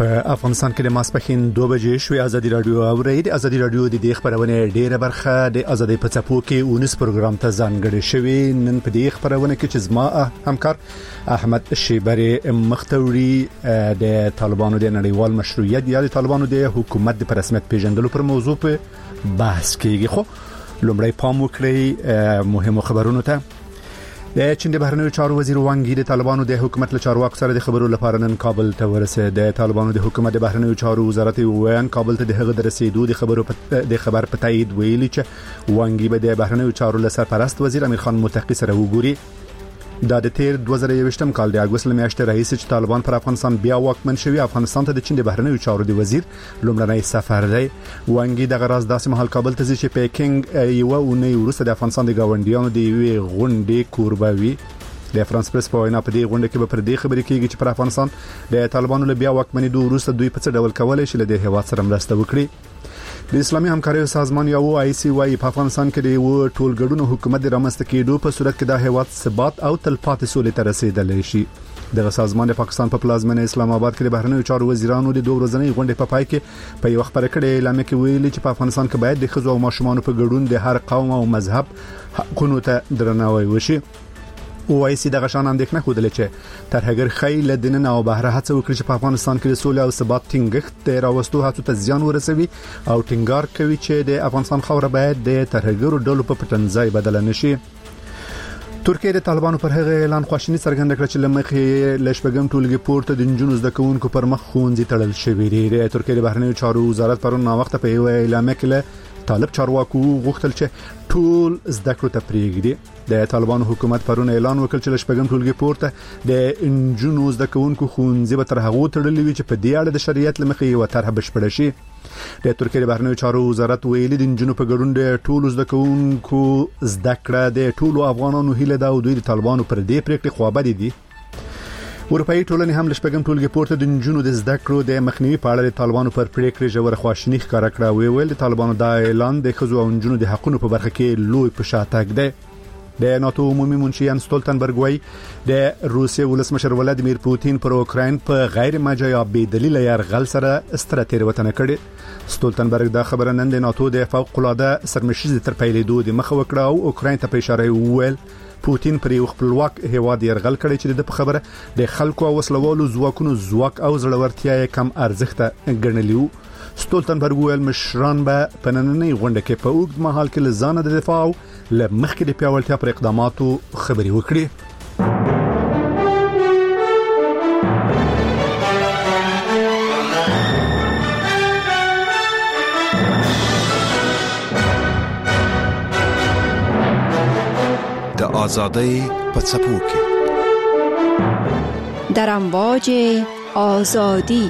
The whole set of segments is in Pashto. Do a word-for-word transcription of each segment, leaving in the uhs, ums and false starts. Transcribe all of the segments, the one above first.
په افغانستان کې د ماسپښین دوه بجې شوې. ازادي رادیو اوري د ازادي رادیو د دې خبرونه ډیره برخه د ازادي په چپو کې اونیس پروګرام ته ځانګړی شوی. نن په دې خبرونه کې چې زما همکار احمد شیبری مختوري د طالبانو د نړیوال مشروعیت یا د طالبانو د حکومت د رسمیت پیژندلو پر موضوع په بحث کېږي. خو لومړی پام وکړئ مهمو خبرونو ته. د چین د بهرنیو چارو وزیر وانګ یی د طالبانو د حکومت له چارواکو سره د خبرو لپاره نن کابل ته ورسېد. د طالبانو د حکومت د بهرنیو چارو وزارت ویان کابل ته د هغه د رسیدو د خبرو د خبر په تایید ویلي چې وانګ یی به د بهرنیو چارو له سرپرست وزیر امیر خان متقی سره وګوري. دا د تیر دوه زره یوویشتم کال د اګوست میاشتې رئیس چې طالبان پر افغانستان بیا واکمن شوی. افغانستان ته د چین د بهرنیو چارو د وزیر لومړنی سفر دی. وانګ یی د غراز داسې مهال کابل ته ځي چې پیکینګ یو اونۍ وروسته د افغانستان د گاونډیانو د یوې غونډې کوربوي. د فرانس پریس په وینا په دې غونډه کې به پر دې خبرې کېږي چې پر افغانستان د طالبانو له بیا واکمنېدو وروسته دوی په څه ډول کولای شي له دې هیواد سره مرسته وکړي. د اسلامي همکارۍ سازمان یا او آی سی وايي په افغانستان کې د یو ټولګړونو حکومت د رامنځته کېدو په صورت کې د هیواد ثبات او تلپاتې سولې ته رسیدلی شي. دغه سازمان د پاکستان په پلازمینه اسلام آباد کې د بهرنیو چارو وزیرانو د دوه ورځنۍ غونډې په پای کې په یو خبره کړې اعلان کې ویلي چې په افغانستان کې باید د ښځو او ماشومانو په ګډون د هر قوم او مذهب حقونو ته درناوی وشي. او آی سی دغه شان اندېښنه خوده چې ترهګر خیل دننه او بهره هڅه وکړي چې په افغانستان کې د سولې او ثبات ټینګښت د راوستو هڅو ته زیان ورسوي او ټینګار کوي چې د افغانستان خاوره باید د ترهګرو ډلو په پټنځای بدل نشي. ترکیه د طالبانو پر هغه اعلان خواشینی څرګنده کړه چې لمخې لشبګم ټولګي پورته د جنونو زده کوونکو پر مخ خونځي تړل شوی دی. د ترکیه د بهرنیو چارو وزارت پرون نا وخت په یو اعلان کې طالب چارواکو غوښتل چې ټول زده کړو ته پریږدي. د طالبانو حکومت پرون اعلان وکړ چې لشبګم ټولګي پورته د انجونو زده کوونکو خونځي به تر هغه تړلې وي چې په دې اړه د شریعت لمخې یو طرح بشپړ شي. د ترکیه د بهرنیو چارو وزارت ویلي د انجونو په ګډون د ټولو زده کوونکو زده کړه د ټولو افغانانو هیله ده او دوی د طالبانو پر دې پریکړې خوابدي دي. اروپאי ټولنې هم لشبګم ټولګي پورته د انجونو د زده کړو د مخنیوي په اړه د طالبانو پر پریکړې ژور خواشینی ښکاره کړه. وی ویل د طالبانو دا اعلان د ښځو او انجونو د حقونو په برخه کې لوی په شاتګ دی. د ناتو عمومي منشي یان سټولتنبرګ وایي د روسیې ولسمشر ولادیمیر پوتین پر اوکراین په غیر مجاز بې دلیل یرغل سره ستراتیژي وطن کړي. سټولتنبرګ دا خبره نن د ناتو د فوق العاده سرمشيز تر پیلېدو د مخه وکړه او اوکراین ته په اشاره وویل پوتین پر یو خپلواک هیواد یرغل کړي چې د خبره د خلکو او وسلوالو ځواکونو ځواک او زړورتیا کم ارزښت ګڼلیو. سټولتنبرګ ویل مشران به په نننۍ غونډه کې په اوږد مهال کې لزانه د دفاع او لمخکې د پیاوړتیا پر اقداماتو خبري وکړي. د آزادۍ په څپو کې در امواج آزادی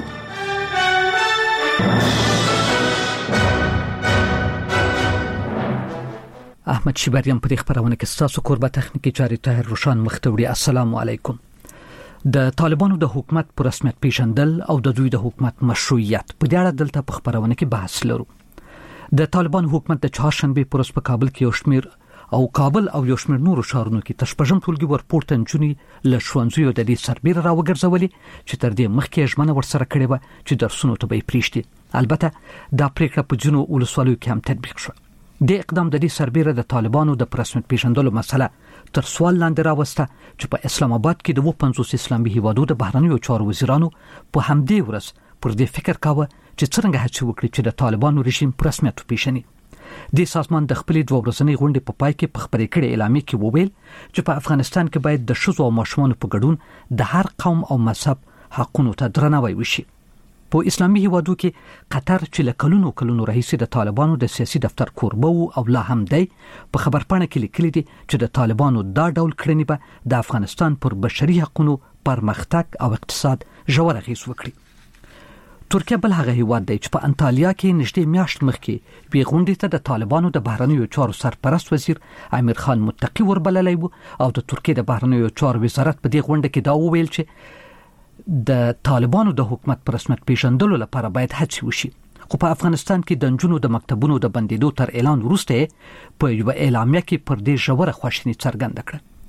احمد شیبریم په خبرونه کې ستاسو قربه تخنیکی چاري طاهر روشان مختوري. السلام علیکم. د طالبانو د حکومت پر رسمیت پیژندل او د دوی د حکومت مشروعیت په اړه دلته په خبرونه کې بحث لرو. د طالبان حکومت د چهارشنبه پر ورځ په کابل کې یو شمیر او کابل او یو شمیر نورو ښارونو کې تشپژم ټولګي ورپورته انجونی له ښوونځیو د دې سربېره راوګرځولي چې تر دې مخکې ژمنه ورسره کړې و چې درسونو ته به پریږدي. البته دا پریکړه په جنو ولسوالیو کې هم تطبیق شوه. د اقدام د دې سربېره د طالبانو د رسمیت پیژندلو مسله تر سوال لاندې راوسته چې په اسلام آباد کې د پنځوس اسلامي هیوادو د بهرنیو چارو وزیرانو په همدې ورځ پر دې فکر کاوه چې څنګه هڅه وکړي چې د طالبانو رژیم پر رسمیت وپیژني. د سازمان د خپلې دوه ورځنۍ غونډې په پای کې په خبرې کړې اعلامیه کې وویل چې په افغانستان کې باید د ښځو او ماشومانو په ګډون د هر قوم او مذهب حقونو ته درناوی وشي. په اسلامي هیوادو کې قطر چې له کلونو کلونو راهیسې د طالبانو د سیاسي دفتر کوربه او لا هم دی په خبرپاڼه کې لیکلي دي چې د طالبانو دا ډول کړنې به د افغانستان پر بشري حقوقو پرمختګ او اقتصاد ژور اغېز وکړي. ترکیه بل هغه هیواد دی چې په انټالیا کې نږدې میاشت مخکې وی غونډې ته د طالبانو د بهرنیو چارو سرپرست وزیر امیر خان متقی وربللی و او د ترکیه د بهرنیو چارو وزارت په دې غونډه کې دا وویل چې د طالبانو د حکومت پر رسمیت پیژندلو لپاره باید هڅې وشي. خو په افغانستان کې د نجونو د مکتبونو د بندیدو تر اعلان وروسته په یو اعلامیه کې پر دې ژوره خواشیني څرګنده کړه.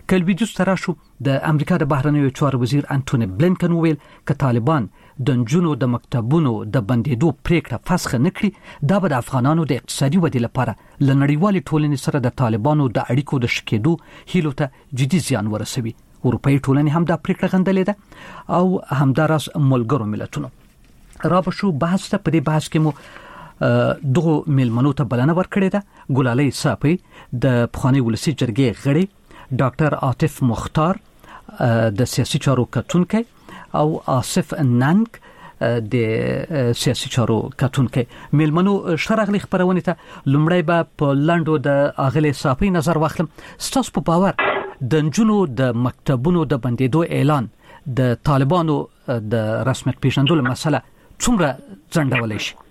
کله ویډیو سره شو د امریکا د بهرنیو چارو وزیر انټونی بلینکن ویل ک طالبان د جنونو د مکتبونو د بندیدو پریکړه فسخ نکړي دا به د افغانانو د اقتصادي ودې لپاره لنړیوالې ټولنې سره د طالبانو د اړیکو د شکېدو هیلو ته جدي زیان ورسوي. اروپאי ټولنې هم دا پریکړه غندلې ده او همداراز ملګرو ملتونو. را بشو بحث ته په دې بحث کې مو دغه ملمنو ته بلنه ورکړې ده. ګلالۍ صافی د پخوانی ولسی جرګې غړي، ډاکټر عاطف مختار د سیاسي چارو کتونکي او آصف ننګ د سیاسي چارو کتونکي. ملمنو شرغلي خبرونه ته لومړی به په لاندو د اغلی صافی نظر واخلم. ستاسو په باور د جنونو د مکتبونو د بندیدو اعلان د طالبانو د رسمیت پیژندلو مسله څومره ځنډولای شي؟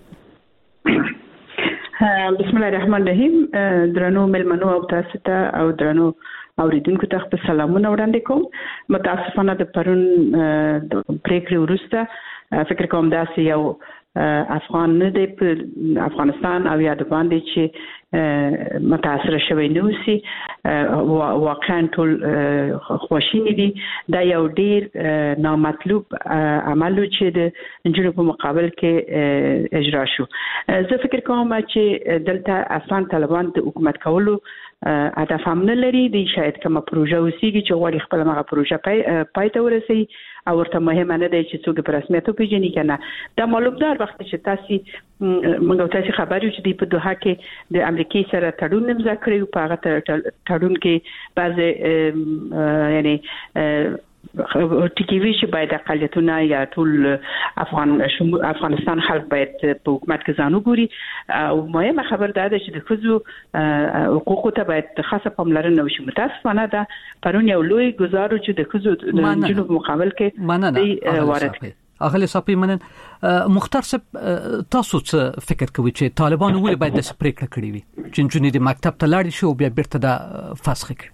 بسم الله الرحمن الرحیم. درنو ملمنو او تاسو ته او درنو اوریدونکو ته خپل سلامونه وړاندې کوم. متاسفانه د پرون د پریکړې وروسته فکر کوم داسې یو افغان نه دی په افغانستان او یا د باندې چې متاثر شوی نه وسی. واقعا ټول خوشینی دي. دا یو ډیر نامطلوب عمل چې د انجنونو په مقابل کې اجرا شو. زه فکر کوم چې دلته افغان طالبان د حکومت کولو هدف هم نه لري. دی شاید کومه پروژه وسیږي چې غواړي خپل هغه پروژه پای پای ته ورسوي او ورته مهمه نه دی چې څوک په رسمیت وپیژني کنه. دا معلوم ده وخت چې تاسو موږ تاسو خبر یو چې دی په دوحه کې د امریکای سره تړون امضا کړی او په هغه تړون کې بعض یعنی ټکیوي چې باید اقلیتونه یا ټول افغان افغانستان خلک باید په حکومت کې ځانو ګوري. او مهمه خبر ده چې د خزو حقوقو ته باید خاصه پاملرنه وشي. متاسفانه ده پرون یو لوی گزارو چې د خزو د جنوب مقابل کې وارد کړ. اغلی صافی منن مختار صاحب تاسو څه فکر کوئ چې طالبان ولې باید د پریکړه کړې وي چې جنونی د مکتب ته لاړ شي او بیا بیرته د فسخ کړي؟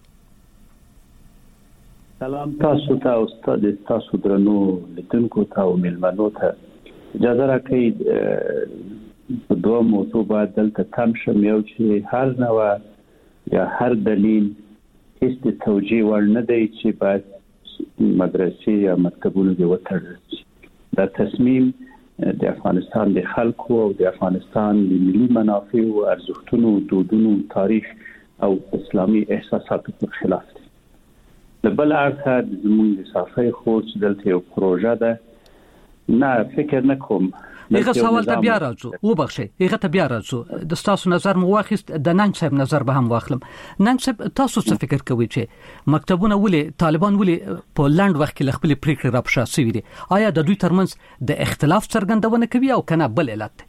سلام تاسو ته استاد تاسو درنو لیدونکو ته او ملمنو ته اجازه راکړئ په دوه موضوع باندې دلته تم شم. یو چې هر نوع یا هر دلیل هیڅ توجیه ور نه دی چې باید مدرسې یا مکتبونه دې وتړل شي. دا تصمیم د افغانستان د خلکو او د افغانستان د ملي منافع او ارزښتونو، دودونو، تاریخ او اسلامي احساساتو په خلاف دی. بل اړخ زموږ د صافي خو چې دلته یو پروژه ده نه فکر نکوم. هغه سوال ته بیا راځو. و بخښئ هغه ته بیا راځو. د تاسو نظر مو واخیست، د ننګ صاحب نظر به هم واخلم. ننګ صاحب تاسو څه فکر کوئ چې مکتبونه ولې طالبان ولې په لاند وخت کې خپل پریکړه راپښا سوي دي؟ آیا د دوی ترمنځ د اختلاف څرګندونه کوي او کنه بل علت؟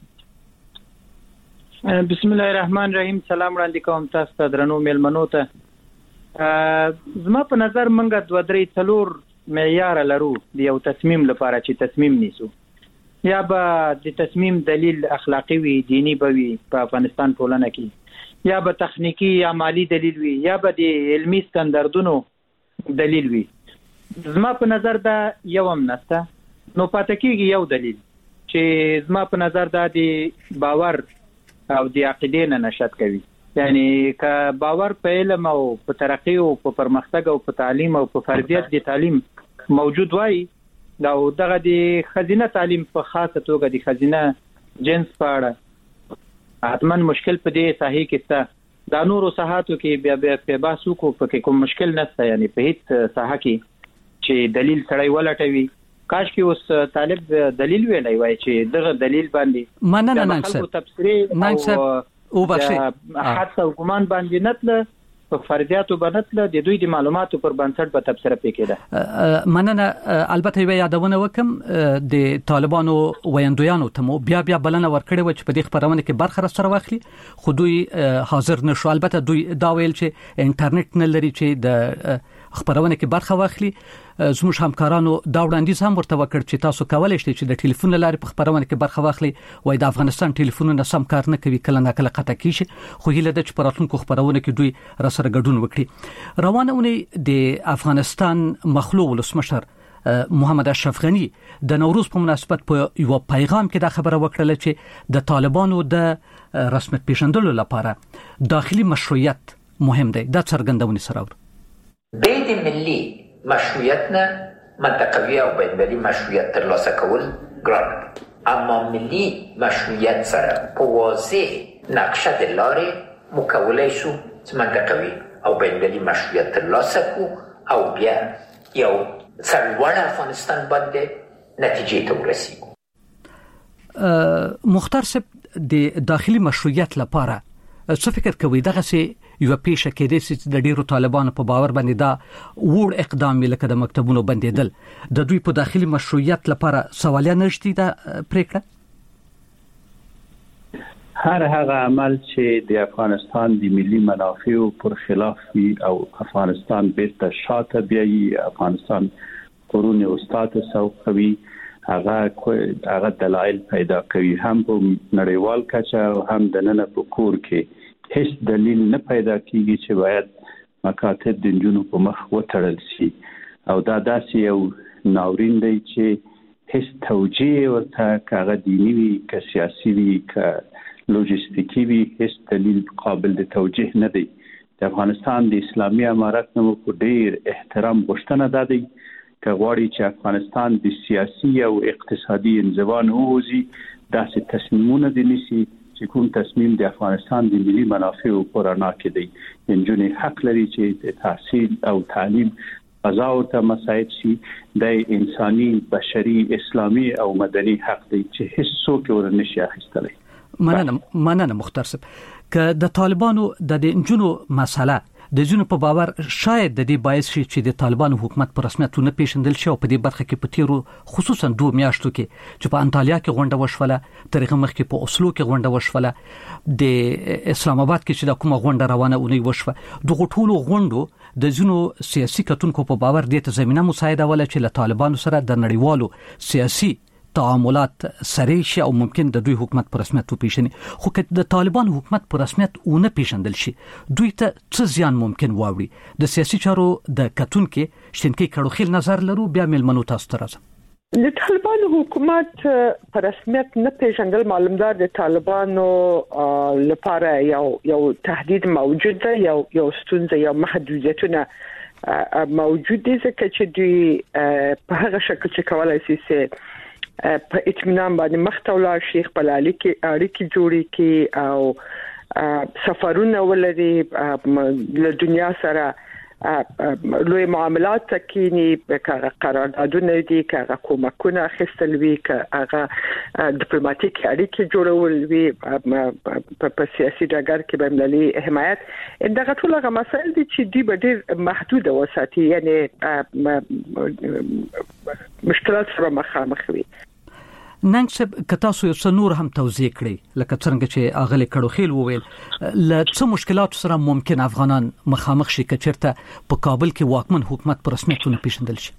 بسم الله الرحمن الرحیم. سلام وړاندې کوم تاسو ته درنو ملمنو ته. زما په نظر منګه دوه درې څلور معیار لرو د یو تصمیم لپاره چې تصمیم نیسو. یا به د تصمیم دلیل اخلاقی وي، دینی به وي په افغانستان ټولنه کې، یا به تخنیکی یا مالی دلیل وي، یا به د علمی ستاندردونو دلیل وي. زما په نظر دا یو هم نشته. نو پاتې کېږي یو دلیل چې زما په نظر دا د باور او د عقیدې نه نشأت کوي. یعنی که باور په علم او په ترقی او په پرمختګ او په تعلیم او په فردیت د تعلیم موجود وای، دا دغه د خزینه تعلیم په خاصه توګه د خزینه جنس په اړه حتما مشکل په دې ساحه کې شته. دا نورو ساحاتو کې بیا بیا په باسو کو په کوم مشکل نشته. یعنی په هیڅ ساحه کې چې دلیل سړی ولټوي. کاش کې اوس طالب دلیل ویلای وای چې دغه دلیل باندې مننه نه سر تفسیر او بخښي حتی حکومت باندې نتله په فردیاتو باندې د دوی د معلوماتو پر بنسټ به تبصره وکړه. مننه. البته یو یادونه وکم د طالبانو ویندویانو ته مو بیا بیا بلنه ورکړې و چې په دې خبرونه کې برخه سره واخلي، خو دوی حاضر نشو. البته دوی دا ویل چې انټرنیټ نه لري چې د خبرونه کې برخه واخلي. زموږ همکارانو دا وړاندیز هم ورته وکړ چې تاسو کولای شئ چې د ټلیفون لارې په خبرونه کې برخه واخلي. وای د افغانستان ټلیفونونه سم کار نه کوي، کله نه کله قطع کیږي، خو هیله ده چې په راتلونکو خبرونه کې دوی را سره ګډون وکړي. روانه اونۍ د افغانستان مخلوع ولسمشر محمد اشرف غنی د نوروز په مناسبت په یو پیغام کې دا خبره وکړه چې د طالبانو د رسمیت پیژندلو لپاره داخلي مشروعیت مهم دی. دا څرګندونه سره بید ملی مشروعیت نه منطقوي او بین‌المللي مشروعیت ترلاسه کول ګران دي، اما ملی مشروعیت سره په واضح نقشه د لارې مکولای شو چې منطقوي او بین‌المللي مشروعیت ترلاسه کو او بیا یو سرلوړ افغانستان باندې نتیجې ته ورسیږو. مختار صاحب د داخلي مشروعیت لپاره څه فکر کوي؟ دغه سي یو پیښه کېدې چې د ډیرو طالبانو په باور باندې دا وړ اقدام لکه د مکتبونو بندیدل د دوی په داخلي مشروعیت لپاره سوالیا نشتی دا پریکړه؟ هر هغه عمل چې د افغانستان د ملي منافعو پر خلاف وي او افغانستان بیرته شاته بیایي، افغانستان قرون استاد سوقوي، هغه هغه دلایل پیدا کوي، هم په نړیوال کچه او هم د نن په کور کې هیڅ دلیل نه پیدا کیږي چې باید مکاتب د نجونو په مخ وتړل شي، او دا داسې یو ناورین دی چې هیڅ توجیه ورته کاغه دینی وي که سیاسي وي که لوجستیکی وي، هیڅ دلیل قابل د توجیه نه دی. د افغانستان د اسلامي امارت نوم په ډیر احترام غوښتنه ده دی که غواړي چې افغانستان د سیاسي او اقتصادي انزوا نه ووځي، داسې تصمیمونه دې نیسي چې کوم تصمیم د افغانستان د ملي منافعو پر رڼا کې دی. نجونې حق لري چې د تحصیل او تعلیم فضا ورته مساعد شي، د انساني بشري اسلامي او مدني حق دی چې هیڅ څوک ور نشي اخیستلی. مننه مننه مختار صاحب. که د طالبانو د نجونو مسله د ځینو په باور شاید د دې باعث شي چې د طالبانو حکومت په رسمیت نه پیژندل شي، او په دې برخه کې په تیرو خصوصا دوه میاشتو کې چې په انټالیا کې غونډه وشوله، تاریخ مخ کې په اوسلو کې غونډه وشوله، د اسلام آباد کې چې د کومه غونډه روانه ونی وشوه، دغه ټولو غونډو د ځینو سیاسي کتونکو په باور د ته زمينه مساعده ولا چې له طالبانو سره د نړیوالو سیاسي تعاملات سره شي او ممکن د دوی حکومت پر رسمیت وپیژني. خو که د طالبان حکومت پر رسمیت ونه پیژندل شي، دوی ته څه زیان ممکن واوړي؟ د سیاسي چارو د کتونکو شتنکی کړوخیل نظر لرو، بیا ملمنو تاسو ته راځم. د طالبانو حکومت پر رسمیت نه پیژندل معلومدار د طالبانو لپاره یو یو تهدید موجود ده، یو یو ستونزه، یو محدودیتونه موجود دي، ځکه چې دوی په هغه شکل چې کولای شي چې په اطمینان باندې مختولا شیخ بلالي کې اړیکې جوړې کی او سفرونه ولري له دنیا سره لوی معاملات تکینی که قراردادونه دي، که کومکونه اخیستل وي، که هغه ډیپلوماټیک اړیکې جوړول وي په سیاسي ډګر کې به ملي حمایت، دغه ټول هغه مسایل دي چې دوی به ډېر محدود وساتي، یعنی مشکلات سره مخامخ وي. نن چې کتاسو یو څه نور هم توضیح کړی، لکه څنګه چې اغلی کړوخیل وویل، ل څه مشکلات سره ممکن افغانان مخامخ شي که چیرته په کابل کې واکمن حکومت پر رسمیت نه پیژندل شي؟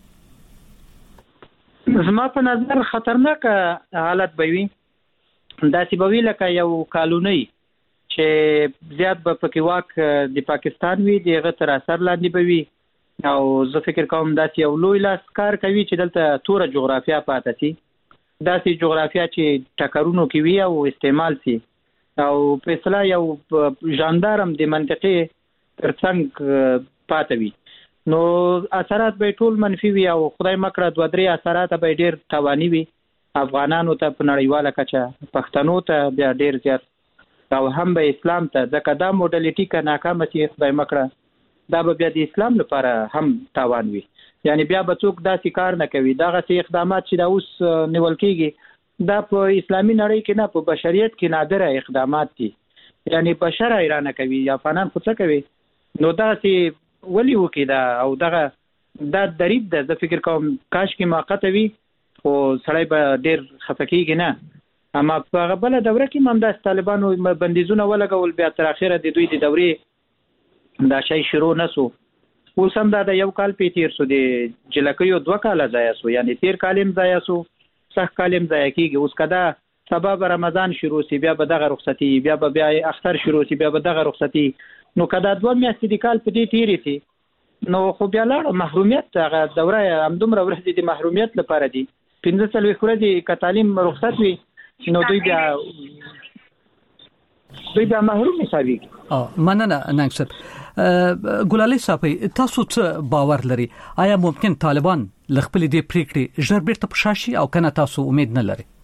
زما په نظر خطرناک حالت به وي، داسې به وي لکه یو کالونی چې زیات به پکې واک د پاکستان وي، دغه تر اثر لاندې به وي، او زه فکر کوم داسې یو لوی لاس کار کوي چې دلته توره جغرافیا پاتې شي، داسې جغرافیا چې ټکرونو کې وي او استعمال شي، او په اصطلاح یو ژاندارم د منطقې ترڅنګ پاتې وي، نو اثرات به ټول منفي وي، او خدای مکړه دوه درې اثرات به ډېر تاواني وي افغانانو ته په نړیواله کچه، پښتنو ته بیا ډېر زیات، او هم به اسلام ته، ځکه دا موډلیټي که ناکامه شي خدای مکړه دا به بیا د اسلام لپاره هم تاوان وي، یعنی بیا به څوک داسې کار نه کوي. دغه سي اقدامات چې دا اوس نیول کېږي دا په اسلامي نړۍ کې نه، په بشریت کې نادره اقدامات دي، یعنی بشر ایران کوي، افغانان خو څه کوي، نو داسې ولي وکړي دا، او دغه دا دریب ده. زه فکر کوم کاش کې موقته وي، خو سړی به ډېر خفه کېږي نه، اما په هغه بله دوره کې هم همداسې طالبانو بندیزونه ولګول، بیا تر اخره د دوی د دورې دا شی شروع نه سو. اوس هم دا د یو کال پې تیر سو، د جلکیو دوه کاله ضایع سو، یعنی تیر کال هم ضایع سو، سخت کال هم ضایع کېږي. اوس که دا سبا به رمضان شروع سي، بیا به دغه رخصتي، بیا به بیا اختر شروع سي، بیا به دغه رخصتي، نو که دا دوه میاشتې د کال په دې تیرې سي، نو خو بیا لاړه محرومیت، هغه دوره همدومره ورځې د محرومیت لپاره دي. پنځه څلوېښت ورځې که تعلیم رخصت وي، نو دوی بیا دوی به محروم حسابي. اه مننه ننګ صاحب. ګلالي صاحب تاسو څه باور لري آیا ممکن طالبان لخپل دې پریکړې ژر بیرته پښاشي او کنه تاسو امید نه لري؟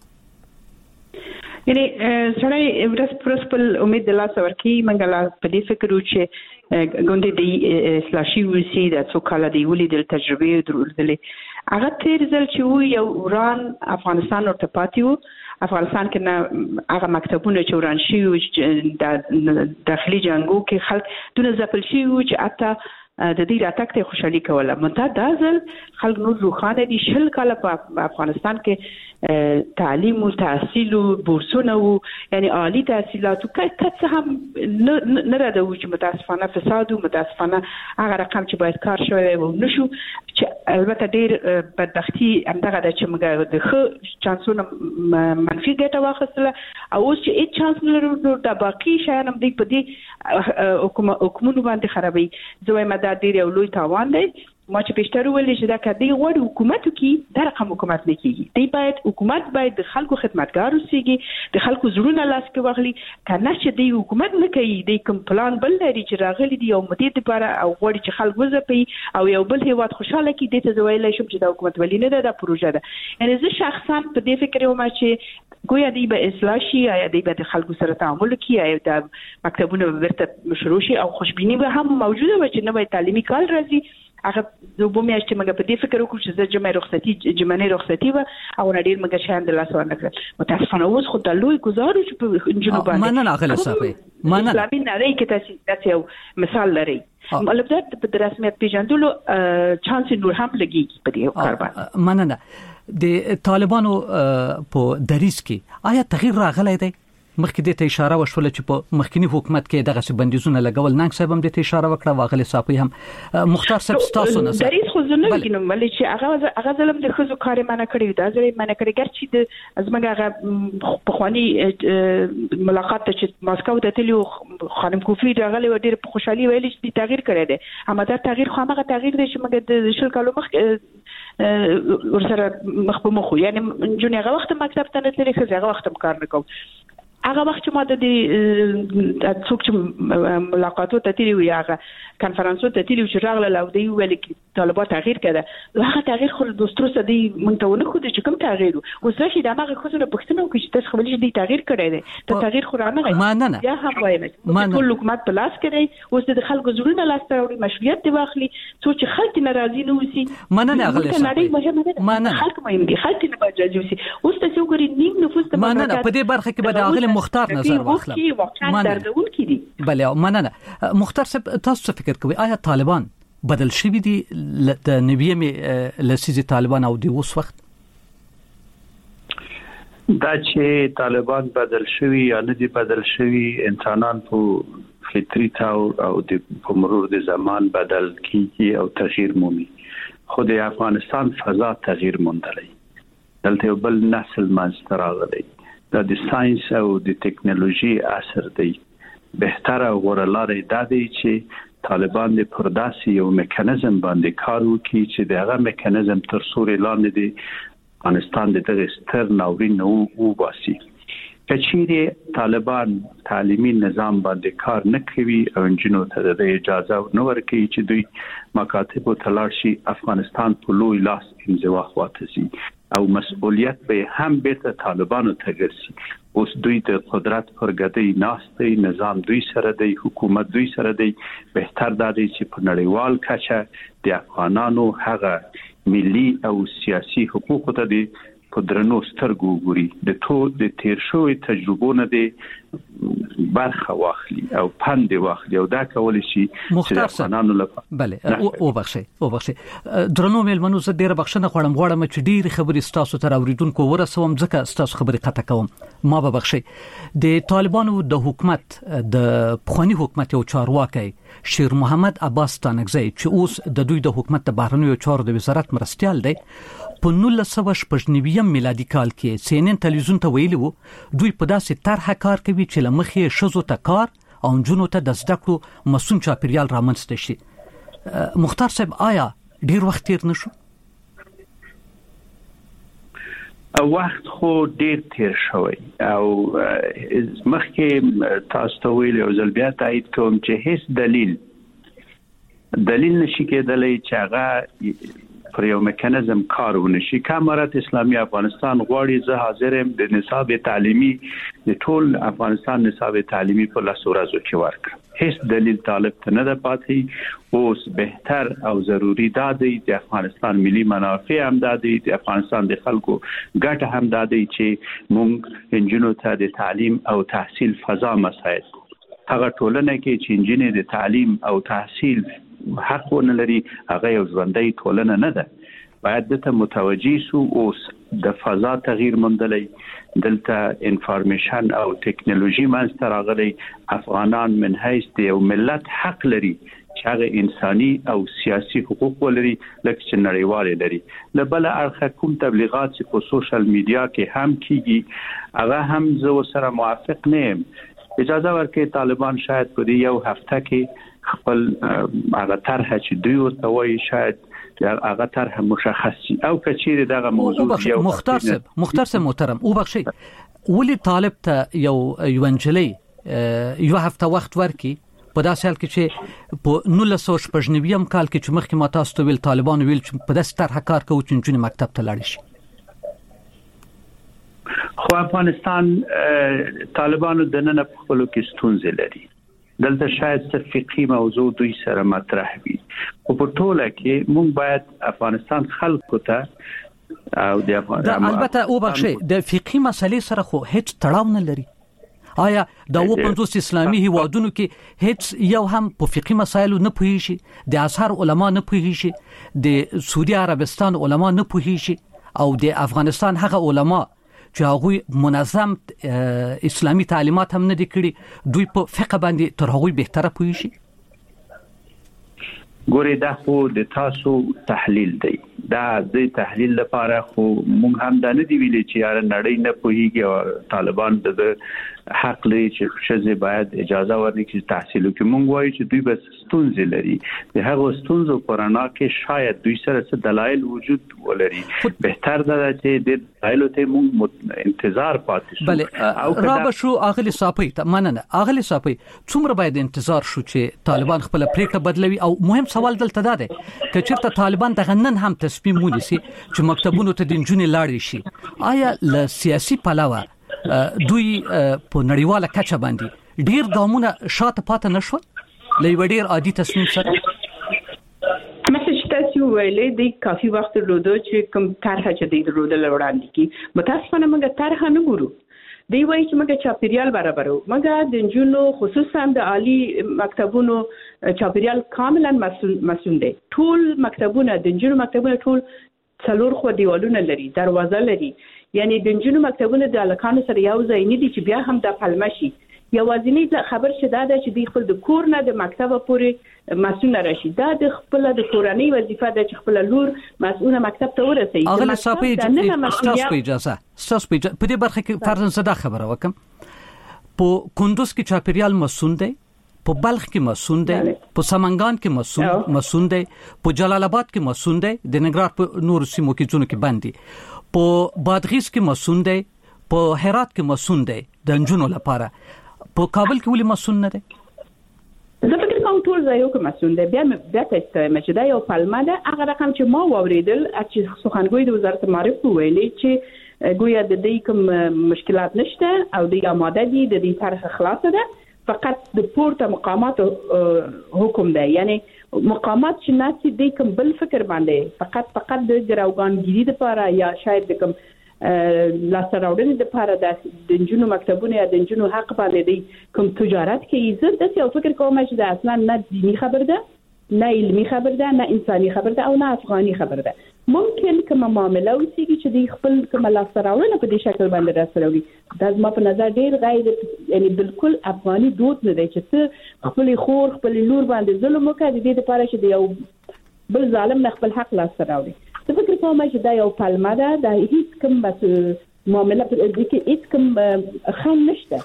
یعنی سړی ورس پرسپل امید د لاس ورکی منګلا په دې فکر و چې ګوندې د اصلاحي وسی د څو کال دی ولې د تجربه درلودلې هغه تیر ځل چې یو وران افغانستان ورته پاتیو افغانستان کې نه هغه مکتبونه چې وران شي د داخلي جنگو کې خلک دونه ځپل شي چې اته د دې راتګ ته خوشحالي کوله مته دا ځل خلک نور روخانه دي شل کاله په افغانستان کې تعلیم او تحصیل او بورسونه او یعنی عالی تحصیلات او کڅ هم نه راځو چې متاسفانه فساد او متاسفانه هغه رقم چې باید کار شوی و نشو چې البته ډیر بدبختی همدغه د چې موږ د خو چانسونه منفي ګټه واخیستله او اوس چې هیڅ چانس نه لرو د باقي شیانو د په دې حکومت باندې خرابوي زوی دا ډیر یو لوی تاوان دی ما چې پېشتر ویل چې دا کدی غوړ حکومت کې دا رقم حکومت نه کیږي دی باید حکومت باید د خلکو خدمتګار اوسېږي د خلکو زړونه لاس کې واخلي کنه چې دی حکومت نه کوي د کوم پلان بل لري چې راغلي دی او مدیر لپاره او غوړي چې خلک وځپي او یو بل هیواد خوشاله کی دي ته ویل شم چې دا حکومت ولی نه ده پروژه ده یعنی زه شخصا په دې فکر یم چې ګویا دی به اصلاح شي یا دی به د خلکو سره تعامل کوي یا د مکتبونو ورته مشروع شي او خوشبینی به هم موجوده و چې نوې تعلیمي کال راځي هغه د وبمیاشتې موږ په دې فکر وکړو چې جمعې رخصتي جمعې رخصتي و او نړۍ موږ شاند له لاس ورنکړ متاسفانه اوس خو د لوی گزارو چې په جنوب باندې مننه اغله صاحب مننه اسلامي نړۍ کې تاسو تاسو یو مثال لري البته په رسمیت پیژندلو چانس نور هم لګي په دې کار باندې مننه د طالبانو په دریس کې آیا تغییر راغلی دی مخکې د ته اشاره وشوله چې په مخکنی حکومت کې دغه بندیزونه لګول ننګ صاحب هم د ته اشاره وکړه واغلی صاحب هم مختار صاحب تاسو نه دریس خو زنه وګینم ولې چې هغه هغه ظلم د خزو کار منه کړی دا ځلې منه کړی ګر چې د ازمنه هغه په خواني ملاقات ته چې ماسکو ته تلو خانم کوفی راغلی و ډیر په خوشحالي ویل چې تغییر کړی دی اما دا تغییر خو هغه تغییر دی چې موږ د شل کالو مخ ورسره مخ په مخ یعنی جون هغه وخت مکتب ته نه تللی خو هغه وخت کار نه کوم هغه وخت چې ما د دې څوک چې ملاقاتو ته تیری وي هغه کانفرنسو ته تیری چې راغله لو دی ویل کې طالبات تغییر کړه هغه تغییر خو د دوسترو سره دی مونږ خو د چې کوم تغییر اوس راشي دا هغه خو نه پښتنو کې چې تاسو خپل دې تغییر کړی دی ته تغییر خو رانه غواړي یا هم وایم ټول حکومت په لاس کې اوس د خلکو زړونه لاس ته وړي مشروعیت دی واخلي څو چې خلک ناراضي نه وسی مننه اغله مننه خلک مهم دي خلک نه باندې وسی اوس تاسو ګوري نیم نفوس ته مننه په دې برخه کې به اغله مختار نظر واخلم مننه بله مننه مختار صاحب تاسو فکر کوئ آیا طالبان بدل شوي دي د نویمې لسیزې طالبان او د اوس وخت دا چې طالبان بدل شوي یا نه دي بدل شوي انسانان په فطري تور او د په مرور د زمان بدل کیږي او تغییر مومي خو د افغانستان فضا تغییر موندلی دلته بل نسل منځته راغلی دا د ساينس او د ټکنالوژي اثر دی بهتره غوړه لارې دا دی چې طالبان د پرداسي یو میکانیزم باندې کار وکړي چې دغه میکانیزم تر سوري لاندې دی افغانستان د دغه ستر ناورین او وباسي کچېره طالبان تعلیمي نظام باندې کار نه کوي او انجنونو ته د اجازه نه ورکوي چې دوی مکاتب تلاړ شي افغانستان په لوی لاس انزوا خواته او مسؤلیت به هم بیرته طالبانو ته ګرځي اوس دوی د قدرت پر ګدۍ ناستي نظام دوی سره دی حکومت دوی سره دی بهتر دا دی چې په نړیوال کچه د افغانانو هغه ملي او سیاسي حقوق ته دی په درنو سترګو ګوري د ټول د تیر شوی تجربو نه دی برخه واخلي او پند واخلي او دا کول شي چې افغانانو لپاره بله او بخښي او بخښي درنو ملمنو زه ډیره بخښنه غواړم غواړم چې ډیره خبرې تاسو ته اوریدونکو ورسوم ځکه تاسو خبرې قطع کوم ما به بخښي د طالبانو د حکومت د پخوانی حکومت یو چارواکي شیر محمد عباس تانکزی چې اوس د دوی د حکومت د بهرنیو چارو د وزارت مرستيال دی په نولس سوه شپږ نوي میلادي کال کې سی ان ان تلویزیون ته ویلي وو دوی په داسې طرحه کار کوي چې لمخې شزو ته کار او جنونو ته د زده کړو مسون چاپیریال رامنځته شي مختار صاحب آیا ډیر وخت تیر نشو وخت خو ډیر تیر شوی او مخکې تاسو ته ویل او ځل بیا تایید کوم چې هیڅ دلیل دلیل نشي کېدلی چې هغه پر یو میکانیزم کار ونشي. کامرات اسلامي افغانستان غواړي زه حاضرم د نصاب تعلیمي د ټول افغانستان نصاب تعلیمي په لاس ورځو کې ورکړم. هیڅ دلیل طالب ته نه ده پاتې. اوس بهتر او ضروری دا دی د افغانستان ملي منافع هم دا دی د افغانستان د خلکو ګټه هم دا دی چې موږ انجینو ته د تعلیم او تحصیل فضا مساعد هغه ټولنه کې چې انجینې د تعلیم او تحصیل حق ونه لري هغه یو ژوندۍ ټولنه نه ده. باید دته متوجي سو. اوس د فضا تغییر مندلای دلته انفارمیشن او ټکنالوژي منځته راغلي. افغانان من حیث د یو ملت حق لري چې هغه انساني او سیاسي حقوق ولري لکه چې نړیوال لري. له بل اړخه کوم تبلیغات چې په سوشل میډیا کې هم کیږي هغه هم زه سره موافق نه یم. اجازه ورکړئ طالبان شاید په یو هفته کې خپل هغه طرح چې دوی ورته وایي شاید هغه طرح مشخص شي او کچېره دغه موضوع یو مختار صاحب مختار صاحب محترم او بخشي ولی طالب ته یو یونجلی یو هفته وخت ورکي په داسې حال کې چې په نولس سوه شپږ نوي کال کې چې مخکې ما تاسو ته ویل طالبان ویل چې په داسې طرح کار کوي چې نجونې مکتب ته لاړ شي. خو افغانستان طالبانو د نن په خپلو کې ستونزې لري. دلته شاید څه فقهي موضوع دوی سره مطرح وي خو په ټوله کې موږ باید افغانستان خلکو ته او د افغانستان البته او بخښي د فقهي مسلې سره خو هیڅ تړاو نه لري. آیا د و پنځوس اسلامي هیوادونو کې هیڅ یو هم په فقهي مسایلو نه پوهیږي؟ د ازهر علما نه پوهیږي؟ د سعودي عربستان علما نه پوهیږي؟ او د افغانستان هغه علما چې هغه منظم اسلامي تعلیمات هم نه دي کړي دوی په فقه باندې تر هغه بهتره پوهیږي؟ ګورې دا خو د تاسو تحلیل دی. دا د تحلیل لپاره خو موږ هم دا نه دی ویلي چې یاره نړۍ نه پوهیږي او طالبان د حق لري چې ښځې باید اجازه ورکړي چې تحصیل وکړي. موږ وایو چې دوی بس ستونزې لري. د هغو ستونزو په رڼا کې شاید دوی سره څه دلایل وجود ولري. بهتر ده چې د دلایلو ته موږ انتظار پاتې شو. بله رابه شو اغلی صاحبي ته مننه. اغلی صاحبي څومره باید انتظار شو چې طالبان خپل پریکړه بدلوي؟ او مهم سوال دلته دا دی که چېرته طالبان دغه نن هم تصمیم ونیسي چې مکتبونو ته د نجونې لاړې شي آیا له سیاسي پلوه دوی په نړیواله کچه باندې ډیر ګامونه شاته پاتې نشول له یو ډیر عادي تصمیم سره؟ مثلا چې تاسو ویلې د کافي وخت درلوده چې کوم طرح چې د درلوده وړاندې کی متاسفانه موږ طرح نه ګورو. دی وایي چې موږ چاپیریال برابرو. موږ د نجونو خصوصا د عالی مکتبونو چاپیریال کاملا مسئول دي. ټول مکتبونه د نجونو مکتبونه ټول څلور خو دیوالونه لري، دروازه لري. یعنی د نجونو مکتبونه د الکانو سره یو ځای نه دي چې بیا هم د پلمه شي. یوازینی خبر شته دا چې د خپل د کور نه د مکتبه پورې مسؤل راشي. دا د خپل د کورنۍ وظیفه ده چې خپل لور مسؤله مکتب ته ورسوي. اغله صاحب تاسو په اجازه تاسو په دې برخه کې فرض زده خبره وکم. په کندوز کې چاپیریال مسؤل دی، په بلخ کې مسؤل دی، په سمنګان کې مسؤل مسؤل دی، په جلال آباد کې مسؤل دی، د ننګرهار په نور سیمو کې ځونو کې باندې، په بادغیس کې مسؤل دی، په هرات کې مسؤل دی د نجونو لپاره. په کابل کې ولې مسؤل نه دی؟ زه فکر کوم ټول ځایو کې مسؤل دی. بیا بیا ته چې دا یو پلمه ده. هغه رقم چې ما واوریدل چې سخنګوی د وزارت معارف ویلي چې ګویا د دې کوم مشکلات نشته او د آماده دي د دې طرح خلاص ده. فقط د پورته مقامات حکم ده. یعنی مقامات چې ناسي د کوم بل فکر باندې فقط فقط د ګراوګانګيري لپاره یا شاید د کوم لاسراوړنې لپاره د نجونو مکتبونه یا د نجونو حق باندې دی کوم تجارت کوي. زه د یو فکر کوم چې د اصلا نه دینی خبر ده، نه علمي خبر ده، نه انساني خبر ده او نه افغاني خبر ده. ممکن کوم معاملې وسیږي چې د خپل کوم لاسراوړنه په دې شکل باندې راسروي. دا زما په نظر ډیر غیر یعنی بالکل افغاني دود نه دی چې ته خپل خور خپل لور باندې ظلم وکړي د دې لپاره چې د یو بل ظالم نه خپل حق لاسراوړي. زه فکر کوم چې دا یو پلمه ده. دا هیڅ کوم معامله په دې کې هیڅ کوم خام نشته.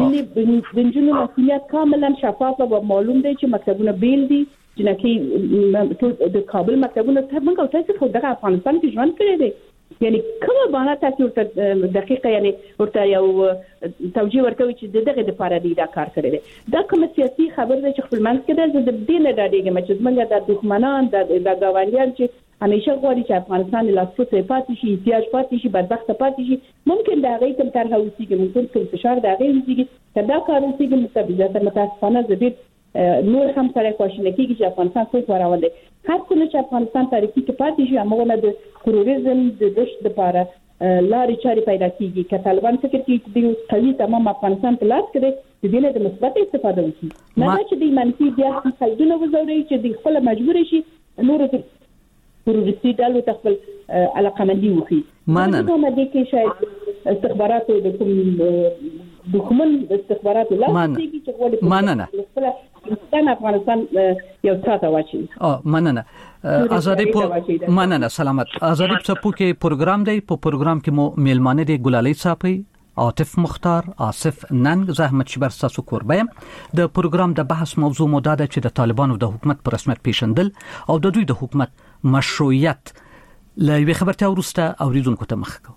د نجونو مسؤلیت کاملا شفاف او معلوم دی چې مکتبونه بیل دي. جنکه د کابل مکتبونه ته موږ تاسو خو د افغانستان کې ژوند کړی دی. یعنی کومه باندې تاسو ورته دقیقه یعنی ورته یو توجیه ورکوي چې دغه د لپاره دی دا کار کړی دی دا کوم سیاسي خبر دی چې خپل منځ کې د دې نه ډاډېږم چې موږ د دښمنان د گاونډیان چې همیشه غواړي چې افغانستان له لاسپوڅه پاتې شي احتیاج پاتې شي بدبخت پاتې شي ممکن دا غي تم تر هوسیږي ممکن کوم فشار دا غي وسیږي کدا کار وسیږي متبیزه متاسفانه زبید نور هم سره کوښښ کوي چې افغانستان څنګه وراولي هر څه چې افغانستان تاریخي کې پاتې شي امونه د تروریزم د دشت لپاره لارې چارې پیدا کیږي که طالبان فکر کوي چې دوی قوي تمام افغانستان په لاس کې د دې نه د مثبت استفاده وکړي نه چې د منفي بیا خلګونه وزوري چې د خپل مجبور شي نور تروریستي ډلو تخپل علاقمندي وکړي مانه نو د کې شاید استخباراتو د کوم دښمن استخباراتو لا چې چې ولې مانه افغانستان افغانستان یو څه واچي او مننه ازادي په مننه سلامت ازادي په پو کې پروګرام دی په پروګرام کې مو میلمانه دی ګلالي صاحب عاطف مختار آصف ننګ زحمت شبر تاسو کوربایم د پروګرام د بحث موضوع مو ده چې د طالبانو د حکومت پر رسمیت پیژندل او د دوی د حکومت مشروعیت لوي خبرته ورسته اوریدونکو ته مخ کو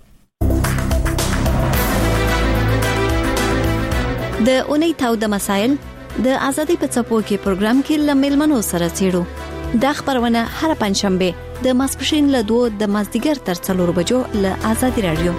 د اونۍ تاو د مسائل د ازادي په څپو کې پروګرام کې لمل منو سره چیرو د خبرونه هر پنځشنبه د ماسپښین له دوه د مازدیګر تر څلور بجو له ازادي رادیو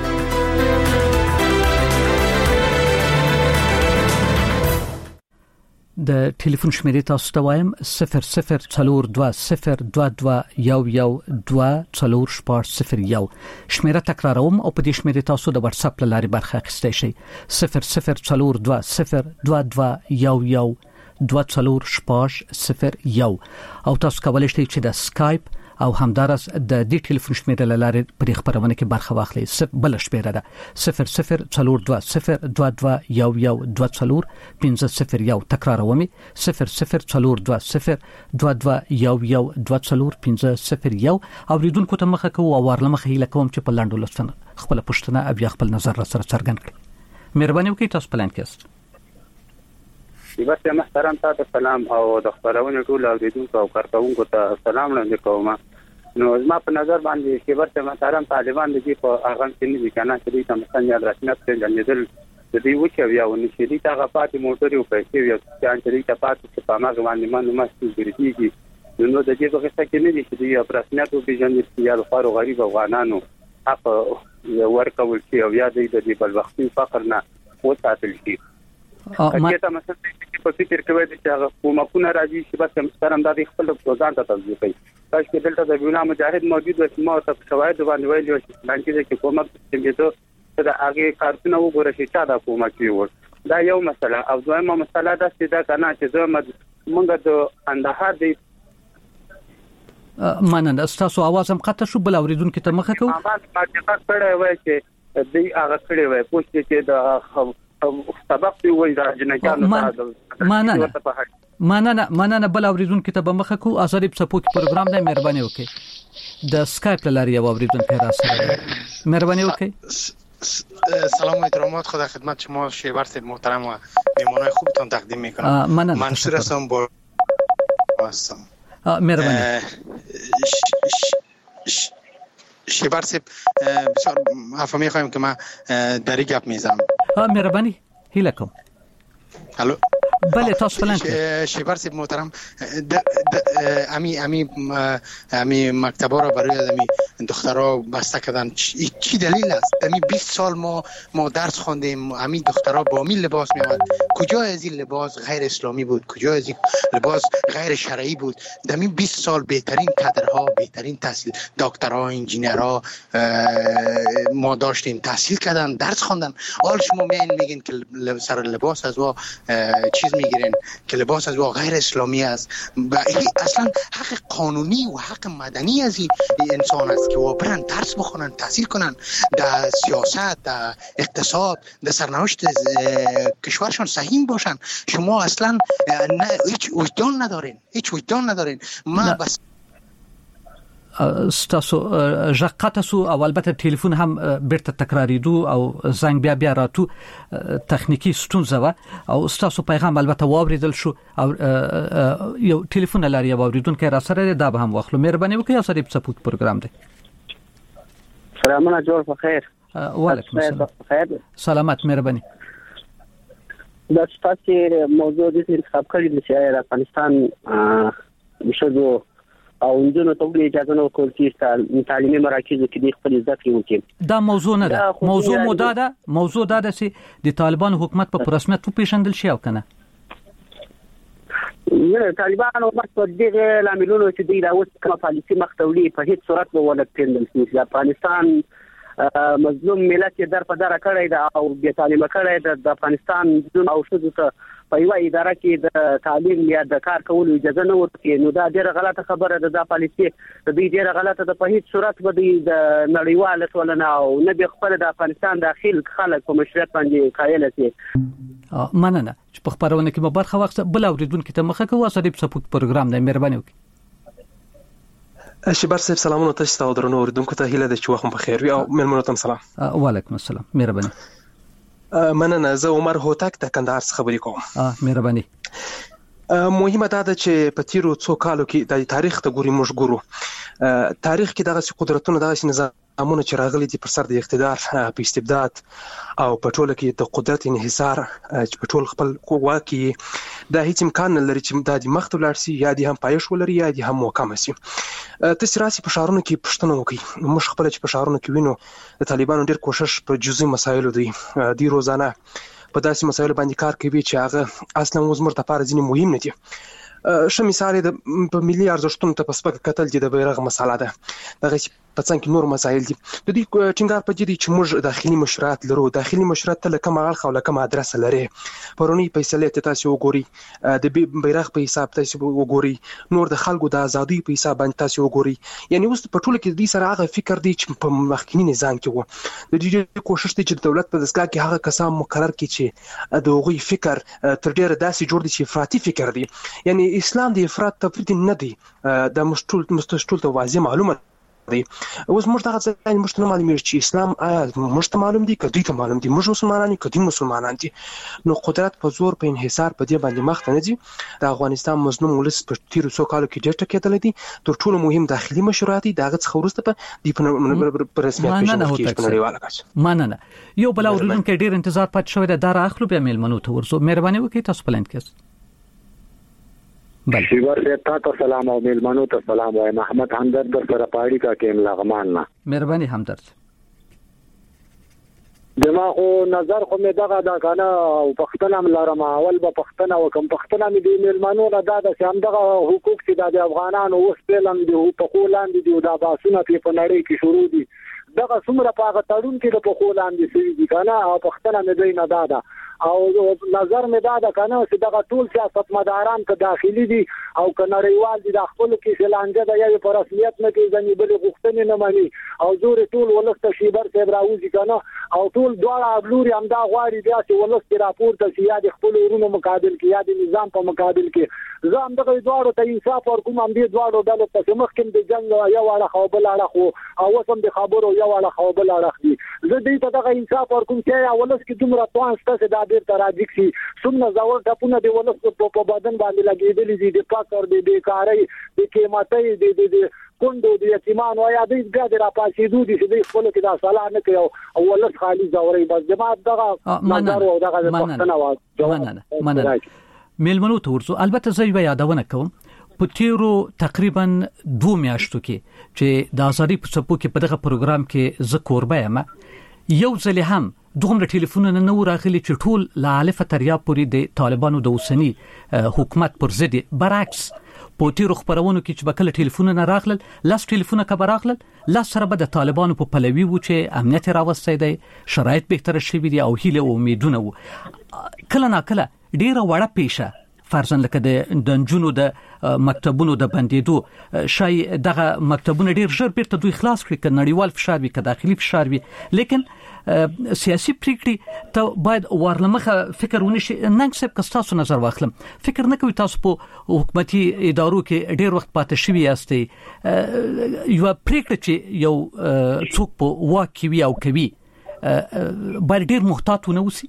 د ټلیفون شمیرې تاسو ته وایم صفر صفر څلور دوه صفر دوه دوه یو یو دوه څلور شپږ صفر یو شمیره تکراروم او په دې شمیرې تاسو د واتس اپ لاري برخه اخیستی شئ صفر صفر څلور دوه صفر دوه دوه یو یو دوه څلور شپږ صفر یو او تاسو کولای شئ چې د سکایپ او همدارس د دې ټلیفون شمیرې لاري پر خبرونه کې برخه واخلئ بل شمیره ده صفر صفر څلور دوه صفر دوه دوه یو یو دوه څلور پنځه صفر یو تکراروم صفر صفر څلور دوه صفر دوه دوه یو یو دوه څلور پنځه صفر یو او ریدونکو ته مخه کوو او ورلمخه هیله کوم چې په لاندو لستن خپل پښتنه او خپل نظر را سره څرګند کړئ مهرباني وکړئ تاسو پلان کېست بس محترم تاسو سلام او د خبرونې ټول اوریدونکو او کارکونکو ته سلام وړاندې کوم نو زما په نظر باندې چې ورته محترم طالبان دي په هغه کې نه ځکه چې دوی تم څنګه رسمیت څنګه د دې وچه بیا ونی چې دي هغه پاتې موټر او پیسې یو چې چې دې پاتې چې په ما باندې ما نو مستي ګرځيږي نو د دې په څه کې نه دي چې دوی رسمیت او پیژندل یا خار غریب افغانانو حق ورکول شي او یا د بل وختي فقر نه وساتل شي اګه ته مثلا په فکر کې وایي چې هغه حکومتونه راځي چې بس محترم د خپل ځان ته توجه کوي کاش کې دلته د وینا مجاهد موجود و ما ته شواهد باندې ویلي چې باندې کې حکومت څنګه ته هغه کارونه وګوري چې چا د حکومت وي دا یو مسله او دویمه مسله دا چې دا کنه چې زموږ موږ د اندهار دی مننه تاسو आवाज هم قطع شو بل اوریدونکو ته مخه کو ما ما چې کړه وای چې دی هغه کړي وای پوښتنه چې د سبق دی وای دا جنګیانو ته مننه مننه مننه بل اوریدونکو ته مخه کو ازادي په سپوک پروګرام دی مهرباني وکړئ د سکایپ لاري او اوریدونکو را سره مهرباني وکړئ سلام و احترامات خدا خدمت شما شیورت محترم و میمونای خوبتون تقدیم میکنم منصور هستم با هستم مهربانی شیبر سیب بسیار عفو میخوایم که من دری گپ میزنم مهربانی هیله کوم الو بله تاسو فلان شیبر سیب محترم امی امی امی مکتبا را برای امی دخترها بسته کردن چی دلیل است؟ امی بیست سال ما ما درس خواندیم امی دخترها با امی لباس میاد کجا از این لباس غیر اسلامی بود کجا از این لباس غیر شرعی بود امی بیست سال بهترین کادرها بهترین تحصیل دکترها انجینرها ما داشتیم تحصیل کردن درس خواندن حال شما میین میگین که سر لباس از وا چیز میگیرین که لباس از وا غیر اسلامی است اصلا حق قانونی و حق مدنی از این انسان است که برن درس بخونن تحصیل کنن در سیاست در اقتصاد در سرنوشت کشورشان سهیم باشن شما اصلا هیچ وجدان ندارین هیچ وجدان ندارین ما بس ستاسو ژقته سو او البته ټلیفون هم بیرته تکراریدو او زنګ بیا بیا راتو تخنیکی ستونزه و او ستاسو پیغام البته واوریدل شو او یو ټلیفون لري اوریدونکو را سره دا به هم واخلو مهرباني وکړئ سره په سپوت پروګرام دی سلامونه جوړ په خیر. وعلیکم السلام. خیر سلامت مهرباني. دا ستاسو موضوع د انتخاب کړی د افغانستان مشهور او انجنونو ته ویل اجازه نو کول چې تعلیمي مراکزو کې د خپل زده کړې وکړي. دا موضوع نه ده. موضوع مو دا ده موضوع دا ده چې د طالبان حکومت په رسمیت وپیژندل شي او کنه. نه طالبان حکومت په دغه لاملونو چې دوی دا اوس کومه پالیسي مختولي په هیڅ صورت به ونه پیژندل شي. افغانستان مظلوم ملت در په دره کړی دا او بیا تعلیم کړی د افغانستان جون او شذ ته په یو اداره کې د تعلیم یا د کار کولو اجازه نه ورکړي. نو دا ډیره غلطه خبره ده. د پالیسي د دې ډیره غلطه ده. په هیڅ صورت به د نړیوال ټولنه او نه به خپل د افغانستان داخل خلک په مشروعیت باندې قایل شي. مننه چې په خبرونه کې به برخه واخیسته. بل اوریدونکو ته مخه کوو اساسي سپورت پروګرام د مهرباني وکړي. شبر صاحب سلامونه تاسو ته درنو اوریدونکو ته هیله ده چې وخت په خیر وي او مېلمنو ته سلام. وعلیکم السلام مهرباني. مننه زه عمر هوتک د کندهار څخه خبرې کوم. اه مهرباني. مهمه ده چې په تیرو څو کالو کې د تاریخ ته ګوري موږ ګورو. تاریخ کې دغه قدرتونه دغه نظامونه چې راغلي دي پر سر د اقتدار په استبداد او په ټوله کې د قدرت انحصار چې په ټول خپل قوا کې دا هیڅ امکان نه لري چې د مخ ته لاړ شي یا د هم پایښ ولري یا د هم موقعه شي. تاسو راسي په شهرونو کې پښتنه وکي. موږ خپل چې په شهرونو کې وینو د طالبانو ډېر کوشش په جزئي مسایلو دی دی روزانه په داسې مسایلو باندې کار کوي چې هغه اصلا وزمر د لپاره ځینې مهم نه دي. ش مثال د په ملي ارزښتونو ته پسپک قتل دي د بیرغ مساله ده. دغه په څنګه نور مسایل دي. د دې ټینګار په دې چې موږ داخلي مشروعات لرو. داخلي مشروعات ته لکه مغال خو لکه ادرس لري. پرونی فیصله ته تاسو وګوري د بیرغ په حساب تاسو وګوري. نور د خلکو د ازادي په حساب باندې تاسو وګوري. یعنی اوس په ټوله کې د سره هغه فکر دی چې په مخکینی نظام کې و. د دې کوشش دی چې دولت په دسګه کې هغه کسان مقرر کړي چې د هغوی فکر تر ډیره داسې جوړ دي چې افراطي فکر دی. یعنی اسلام د افراط تفرید نه دی. د مشتول مستشتول ته واضح معلومه دی. اوس موږ دغه ځای موږ ته معلوم چې اسلام آیا موږ ته معلوم دی کدی ته معلوم دی موږ مسلمانان کدی مسلمانان دي. نو قدرت په زور په انحصار په دې باندې مخ ته نه دي. د افغانستان مظلوم ولس په تیرو څو کالو کې ډېر ټکېدل دي. تر ټولو مهم داخلي مشروعات دغه څخه ورسته په دې په رسمیت کې په نړیواله کچه. مننه. یو بل اوریدونکو ډېر انتظار پات شوی دا راخلو بیا مېلمنو ته ورسو. مهرباني وکړئ تاسو پلان کې. بله شیبر صاحب ته سلام او مېلمنو ته سلام وایم. محمد همدرد در سره پاړی کا کې لغمان نه. مهرباني همدرد. دماغو نظر خو مې دغه دا کنه او پښتنه ملارم اول به پښتنه وکم پښتنه مې د مېلمنو نه دا د هم دغه حقوق چې د افغانانو اوس پلان دي او په خولان دي دا باسونه په نړۍ کې شروع دي. دغه څومره پاغه تړون کې د په خولان دي سوي دي کنه او پښتنه مې دوی نه دادا او نظر مې دا ده کنه چې دغه ټول سیاستمداران که داخلي دي او که نړیوال دي د خپل کې شلانجه د یو پر رسمیت نه کې ځنی بل غوښتنې نه مانی او زور ټول ولست شیبر صاحب راوځي کنه او ټول دواړه ابلوري هم دا غواړي بیا چې ولست راپور ته چې یا د خپل ورونو مقابل کې یا د نظام په مقابل کې زه هم دغه دواړو ته انصاف ورکوم. هم دې دواړو ډلو ته مخکې د جنگ یو اړه خو بل اړه خو او وسم د خبرو یو اړه خو بل اړه دي. زه دې ته دغه انصاف ورکوم چې یا ولست کې دومره توان ستاسو د ډیر تراجیک شي څومره زاور ټپونه دی ولست په بدن باندې لګېدلې دي د پاکر دی بیکارۍ د قیمتۍ دی د کوندو د یتیمانو یا د بیا د راپاسېدو دي چې د خپل کې د صلاح نه کوي او ولست خالي زوري بس جماعت دغه نظر او دغه پښتنه واځي. مننه مننه. مېلمنو ته ورسو. البته زه یو یادونه کوم په تیرو تقریبا دوه میاشتو کې چې د ازادي په څپو کې په دغه پروګرام کې زه کوربه یم یو ځل هم دومره ټلیفونونه نه راغلي چې ټول له الف تر یا پورې د طالبانو د اوسنی حکومت پر ضد برعکس په تیرو خبرونو کې چې بکله ټلیفونونه راغلل لاس ټلیفونه کبر راغلل لاس سره به د طالبانو په پلوي و چې امنیت راوستي دی شرایط بهتر شوي دي او هیله او امیدونه و کله نا کله ډیره وړه پیښه فرضاً لکه د دنجونو د مکتبونو د بندیدو شای دغه مکتبونه ډیر ژر بیرته دوی خلاص کړي که نړیوال فشار وي که داخلي فشار وي لیکن سیاسي پریکړې ته باید ورلمخه فکر ونشي. ننګ صاحب که تاسو نظر واخلم فکر نه کوي تاسو په حکومتي ادارو کې ډیر وخت پاتې شوي یاستئ یو پریکړه چې یو څوک په واک کې وي او کوي باید ډیر محتاط ونه اوسي.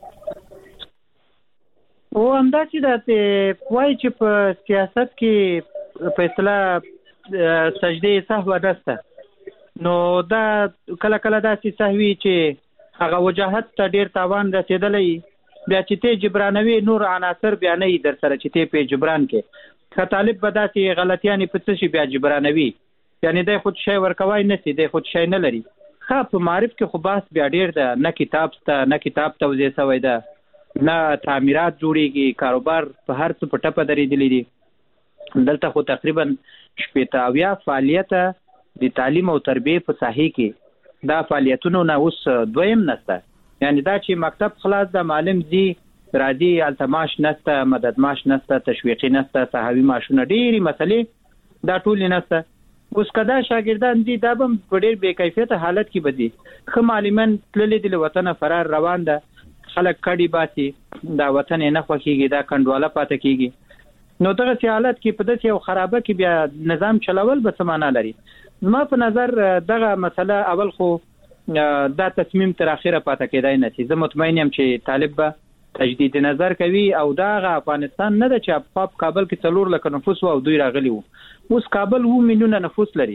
او همدا چې د وایي چې په سیاست کې په اصطلاح سجده سهو نشته نو دا کله کله داسې سهوي چې هغه وجاهت ته ډیر تاوان رسیدلې بیا چې ته جبرانوي نور عناصر بیا نه در سره چې ته په جبران کې که طالب به داسې غلطیانې په څه شي بیا جبرانوي یعنی د خود شی ورکوای نسی د خود شی نه لري خو په معرف کې خو بحث بیا ډیر ده نه کتاب ته نه کتاب توزیع شوی ده نه تعمیرات جوړیږي کاروبار په هر څه په ټپه درېدلی دي دلته خو تقریبا شپږ اویا فعالیت د تعلیم او تربیه په ساحه کې دا فعالیتونه نه اوس دویم نشته یعنی دا چې مکتب خلاص د معلم دی راځي التماش نشته مدد ماش نشته تشویقي نشته صحوي ماشونه ډېری مسلې دا ټول نشته اوس کدا شاګردان دي دا به په ډېر بې کیفیته حالت کې بدي خو معلمان تللي دي له وطن فرار روان ده خلک کډي باسي دا وطن نه خوښيږي دا کندواله پاتې کیږي نو دغه حالت کې په داسې یو خرابه کې بیا نظام چلول به څه معنا لري ما په نظر دغه مسله اول خو دا تصمیم تر اخره پاتې کېدای نه چې زه مطمئن یم چې طالب به تجدید نظر کوي او دا افغانستان نه ده چې په کابل کې څلور لک نفوس او دوی راغلي وو اوس کابل وو میلیونه نفوس لري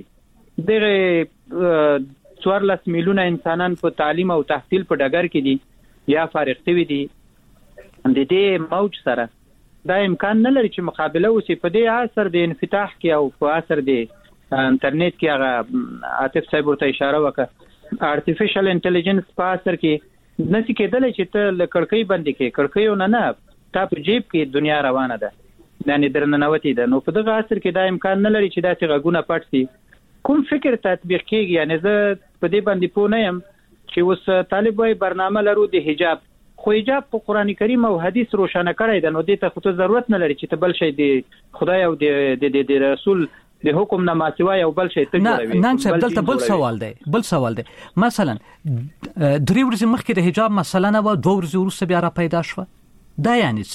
دغه څوارلس میلیونه انسانان په تعلیم او تحصیل په ډګر کې دي یا فارغ شوي دي د دې موج سره دا امکان نه لري چې مقابله وشي په دې عصر د انفتاح کې او په عصر د انټرنیټ کې هغه عاطف صاحب ورته اشاره وکړه ارتفیشل انټيليجنس په عصر کې نسی کېدل چې ته لکړکۍ باندې کې کړکۍ نه نه تا په جیب کې دنیا روانه ده یعنی درننوتی ده نو په دغه عصر کې دا امکان نه لري چې دا څنګه غونه پټ شي کوم فکر تطبیق کیږي یعنی زه په دې باندې پوه نه یم چې اوس طالب وای برنامه لرو د حجاب خو حجاب په قران کریم او حدیث روشنه کړی ده نو دې ته خو ضرورت نه لري چې ته بل شي د خدای او د د رسول د حکم نه ماسوي او بل شي ته جوړوي نه نه دلته بل سوال دی بل سوال دی مثلا درې ورځې مخکې د حجاب مسله نه و دوه ورځې وروسته بیا را پیدا شو دا یعنی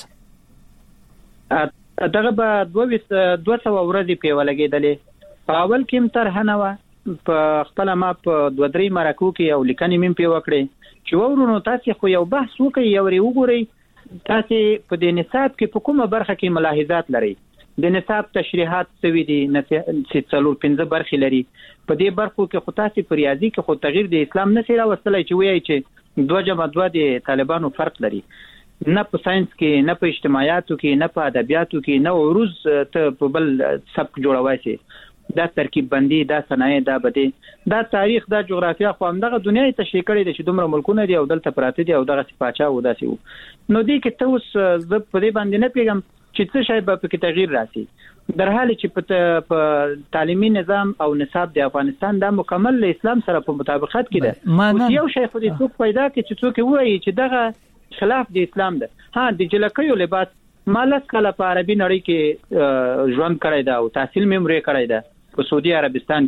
څه دغه به دوه دوه سو ورځې په ولګېدلې په اول کې تر هنه په خپل ما په دوه درې مرکو کې او لیکنې مم په وکړې چې ورونو تاسو خو یو بحث وکړئ یو ری وګورئ تاسو په دې نصاب کې په کومه برخه کې ملاحظات لرئ د نصاب تشریحات څه دي چې څلور پنځه برخې لري په دې برخو کې خو تاسو په ریاضي کې خو تغییر د اسلام نه سره وصلای چې وایي چې دوه جمع دوه د طالبانو فرق لري نه په ساينس کې نه په اجتماعاتو کې نه په ادبیاتو کې نه عروض ته په بل سبق جوړوي شي دا ترکیب بندي دا صنایع دا بده دا تاریخ دا جغرافیا خو همدغه دنیا تشریح کړي د شدومره ملکونه دي او دلته پراته دي او دغه صفاچا و داسي نو دي کې ته اوس د په دې باندې نه پیغام چې څه شی به په کې تغییر راسي در حال چې په تعلیمي نظام او نصاب د افغانستان دا مکمل له اسلام سره په مطابقت کې ده او یو شی خو دې څوک پیدا کړي چې څوک وایي چې دغه خلاف د اسلام ده ها د جلکیو لباس مالس کله په عربي نړۍ کې ژوند کړی دا او تحصیل ممرې کړی دا په سعودي عربستان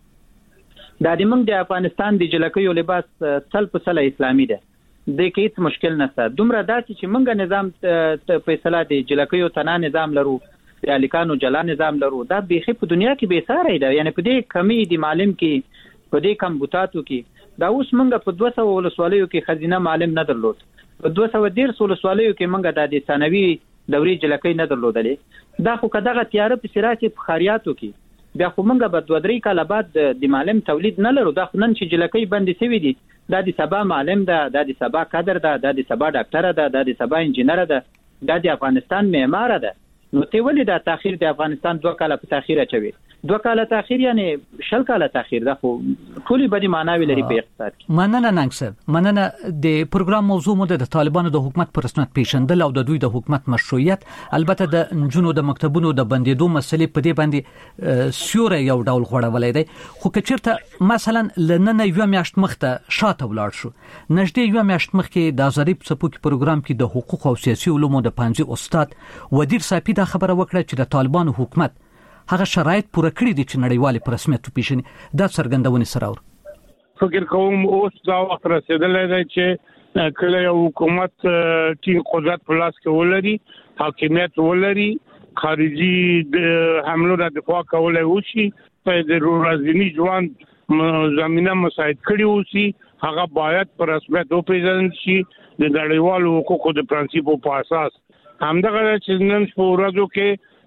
کې دا د موږ د افغانستان د جلکیو لباس تل په سله اسلامي ده د کې هیڅ مشکل نشته دومره داسې چې موږ نظام فیصله د جلکیو تنا نظام لرو د الیکانو جلا نظام لرو دا به په دنیا کې به ساره ده یعنی په دې کمی د معلم کې په دې کم بوتاتو کې دا اوس موږ په دوه سوه ولسوالیو کې خزینه معلم نه درلود په دوه سوه ډیر ولسوالیو کې موږ د ثانوي دوري جلکی نه درلودلې دا خو کداغه تیار په سراج په خاریاتو کې بیا خو موږ به دوه درې کاله بعد د معلم تولید نه لرو دا خو نن چې جلکی بندي شوی دي دا د سبا معلم ده د سبا کادر ده د سبا ډاکټر ده د سبا انجینر ده د افغانستان معمار ده نو ته ولې دا تاخير د افغانستان دوه کاله په تاخير اچوي دوه کاله تاخير یعنی شل کاله تاخير ده خو ټولي بدی معنی لري په اقتصاد کې مننه ننګسر مننه د پروګرام موضوع مو د طالبانو د حکومت پر رسمیت پیژندل او د دوی د حکومت مشروعیت البته د جنونو د مکتبونو د بندیدو مسلې په دې باندې سیوره یو ډول غوړولې ده خو کچرته مثلا لننه یو میاشت مخته شاته ولاړ شو نږدې یو میاشت مخکې د ازادي پڅپوک پروګرام کې د حقوق او سیاسي علومو د پنځه استاد ودیر صاحب دا خبره وکړه چې د طالبانو حکومت هغه شرایط پوره کړی دي چې نړیوال په رسمیت پیژني دا څرګندونه سره ور فکر کوم اوس دا وخت رسیدلې ده چې کله یو حکومت ټینګ قدرت په لاس کې ولري حاکمیت ولري خارجي د حملو نه دفاع کولای وشي په د ورځنی ژوند زمينه مساعد کړي وشي هغه باید په رسمیت وپیژندل شي د نړیوالو حقوقو د پرنسپو په اساس همدغه چې نن په ورځو کې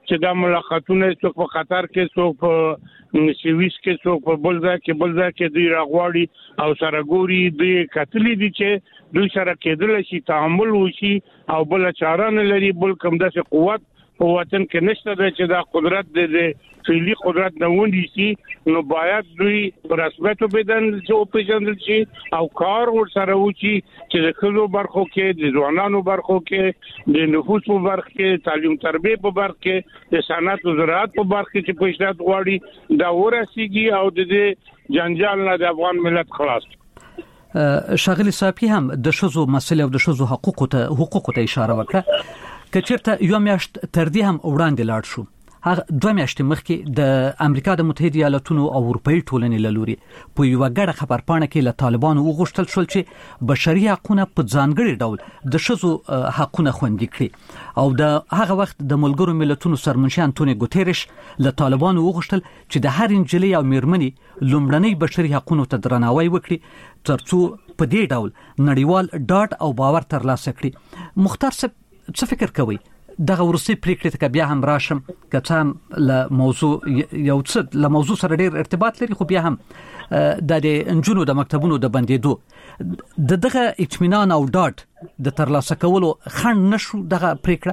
چې دا ملاقاتونه څوک په قطر کې څوک په سويس کې څوک په بل ځای کې بل ځای کې دی راغواړي او سره ګوري د کتلې دي چې دوی سره کېدل شي تعامل وشي او بل چاره نه لري بل کوم داسې قوت په وطن کې نشته چې دا قدرت د فعلی قدرت نه ونی شي نو باید دوی رسمیت بدن چې پیژندل شي او کار ور سره وشي چې د خلکو برخو کې د ځوانانو برخو کې د نفوس په برخه کې تعلیم تربیه په برخه کې د صنعت او زراعت په برخه کې چې پیشرفت غواړي دا ورسیږي او د دې جنجال نه د افغان ملت خلاص. شاغلی صاحب هم د شذو مسله او د شذو حقوقو ته حقوقو ته اشاره وکړه کچرته یو میاشت تر دې هم وړاندې لاړ شو هغه دوه میاشتې مخکې د امریکا د متحده ایالاتونو او اروپאי ټولنې لوري په یو غړ خبرپاڼه کې له طالبانو وغوښتل شول چې بشري حقوقونه په ځانګړي ډول د شذو حقوقونه خوندي کړي او د هغه وخت د ملګرو ملتونو سرمنشي انټونی ګوتيريش له طالبانو وغوښتل چې د هر انجلۍ او میرمنې لومړنۍ بشري حقوقونه ته درناوی وکړي ترڅو په دې ډول نړیوال ډاټ او باور ترلاسه کړي. مختار صاحب څه فکر کوي دغه ورسي پریکړه ته بیا هم راشم که هم له موضوع یو څه له موضوع سره ډیر ارتباط لري خو بیا هم د انجونو د مکتبونو د بندېدو د دغه اطمینان او ډاټ د ترلاسه کولو خنډ نشو دغه پریکړه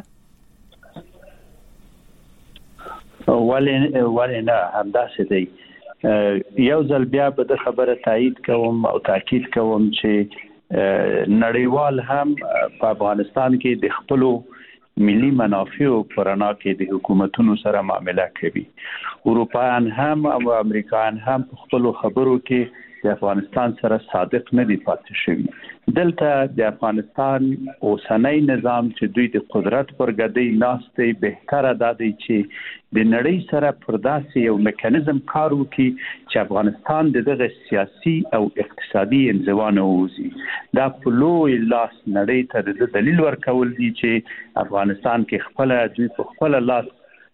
ولې ولې نه همداسې دی یو ځل بیا به د خبره تایید کوم او تاکید کوم چې نړیوال هم په افغانستان کې د خپلو ملي منافع پر انا کې د حکومتونو سره معامله کوي اروپایان هم او امریکایان هم په خپل خبرو کې د افغانستان سره صادق نه دي پاتې شوی دلته د افغانستان اوسنۍ نظام چې دوی د قدرت پر ګدۍ ناستې بهتره ده چې د نړۍ سره پر داسې یو میکانیزم کار وکړي چې افغانستان دغه سیاسي او اقتصادي انزوا نه ووځي دا په لوی لاس نړۍ ته د دلیل ورکول دي چې افغانستان کې خپل دوی په خپل لاس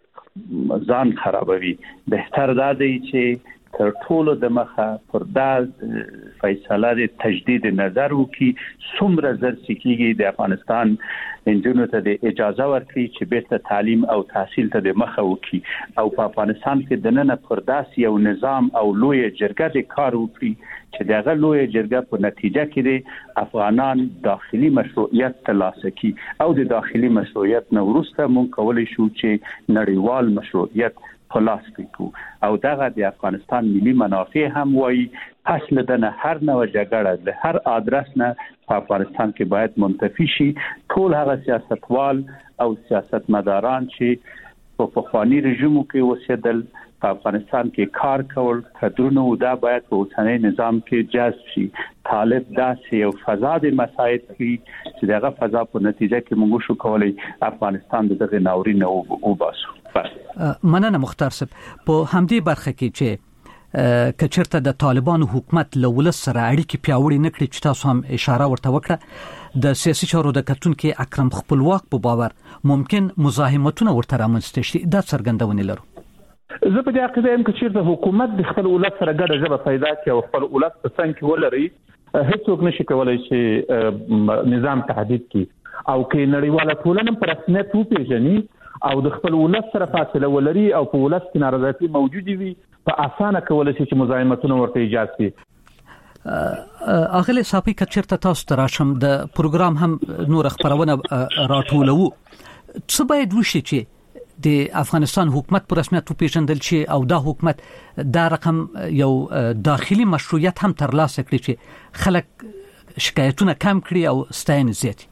ځان خرابوي بهتر ده چې تر ټولو د مخه پر دا فیصله د تجدید نظر وکي څومره زر سکیږي د افغانستان انجونو ته د اجازه ورکړي چې بیرته تعلیم او تحصیل ته د مخه وکي او په افغانستان کې د نن پر داسې یو نظام او لوی جرګه د کار وکړي چې دغه لوی جرګه په نتیجه کې د افغانان داخلي مشروعیت ترلاسه کړي او د داخلي مشروعیت نه وروسته مونږ کولای شو چې نړیوال مشروعیت خلاص کړو او دغه د افغانستان ملي منافع هم وایي پس لدنه هر نوع جګړه له هر ادرس نه په افغانستان کې باید منتفي شي ټول هغه سیاستوال او سیاستمداران چې په پخوانی رژیمو کې اوسېدل په افغانستان کې کار کول کډرونو دا باید په اوسنۍ نظام کې جذب شي طالب داسې یو فضا د مساعد کړي چې دغه فضا په نتیجه کې موږ شو کولای افغانستان دغه ناورین او باسو. مننه مختار صاحب په همدې برخه کې چې کچرته د طالبانو حکومت له ولس سره اړیکې پیاوړې نکړي چې تاسو هم اشاره ورته وکړه د سیاسي چارو د کتونکو اکرم خپلواک په باور ممکن مزاحمتونه ورته رامنځته شي دا څرګندونه لرو. زه په دې عقیده یم چې حکومت د خپل ولس سره ګډه ژبه پیدا کړي او خپل ولس په څنګ کې ولري هیڅوک نشي کولای چې نظام تهدید کړي او کې نړیواله ټولنه پر رسمیت وپیژني او د خپل ولس سره فاصله ولري او په ولس کې نارضایتي موجود وي په اسانه کولای شي چې مزاحمتونه ورته ایجاد کړي. اغلی صاحب کچرته تاسو ته راشم د پروګرام هم نور خبرونه راټولو څه باید وشي چې د افغانستان حکومت پر رسمیت وپیژندل شي او دا حکومت دا رقم یو داخلي مشروعیت هم ترلاسه کړي چې خلک شکایتونه کم کړي او ستاینه زیات.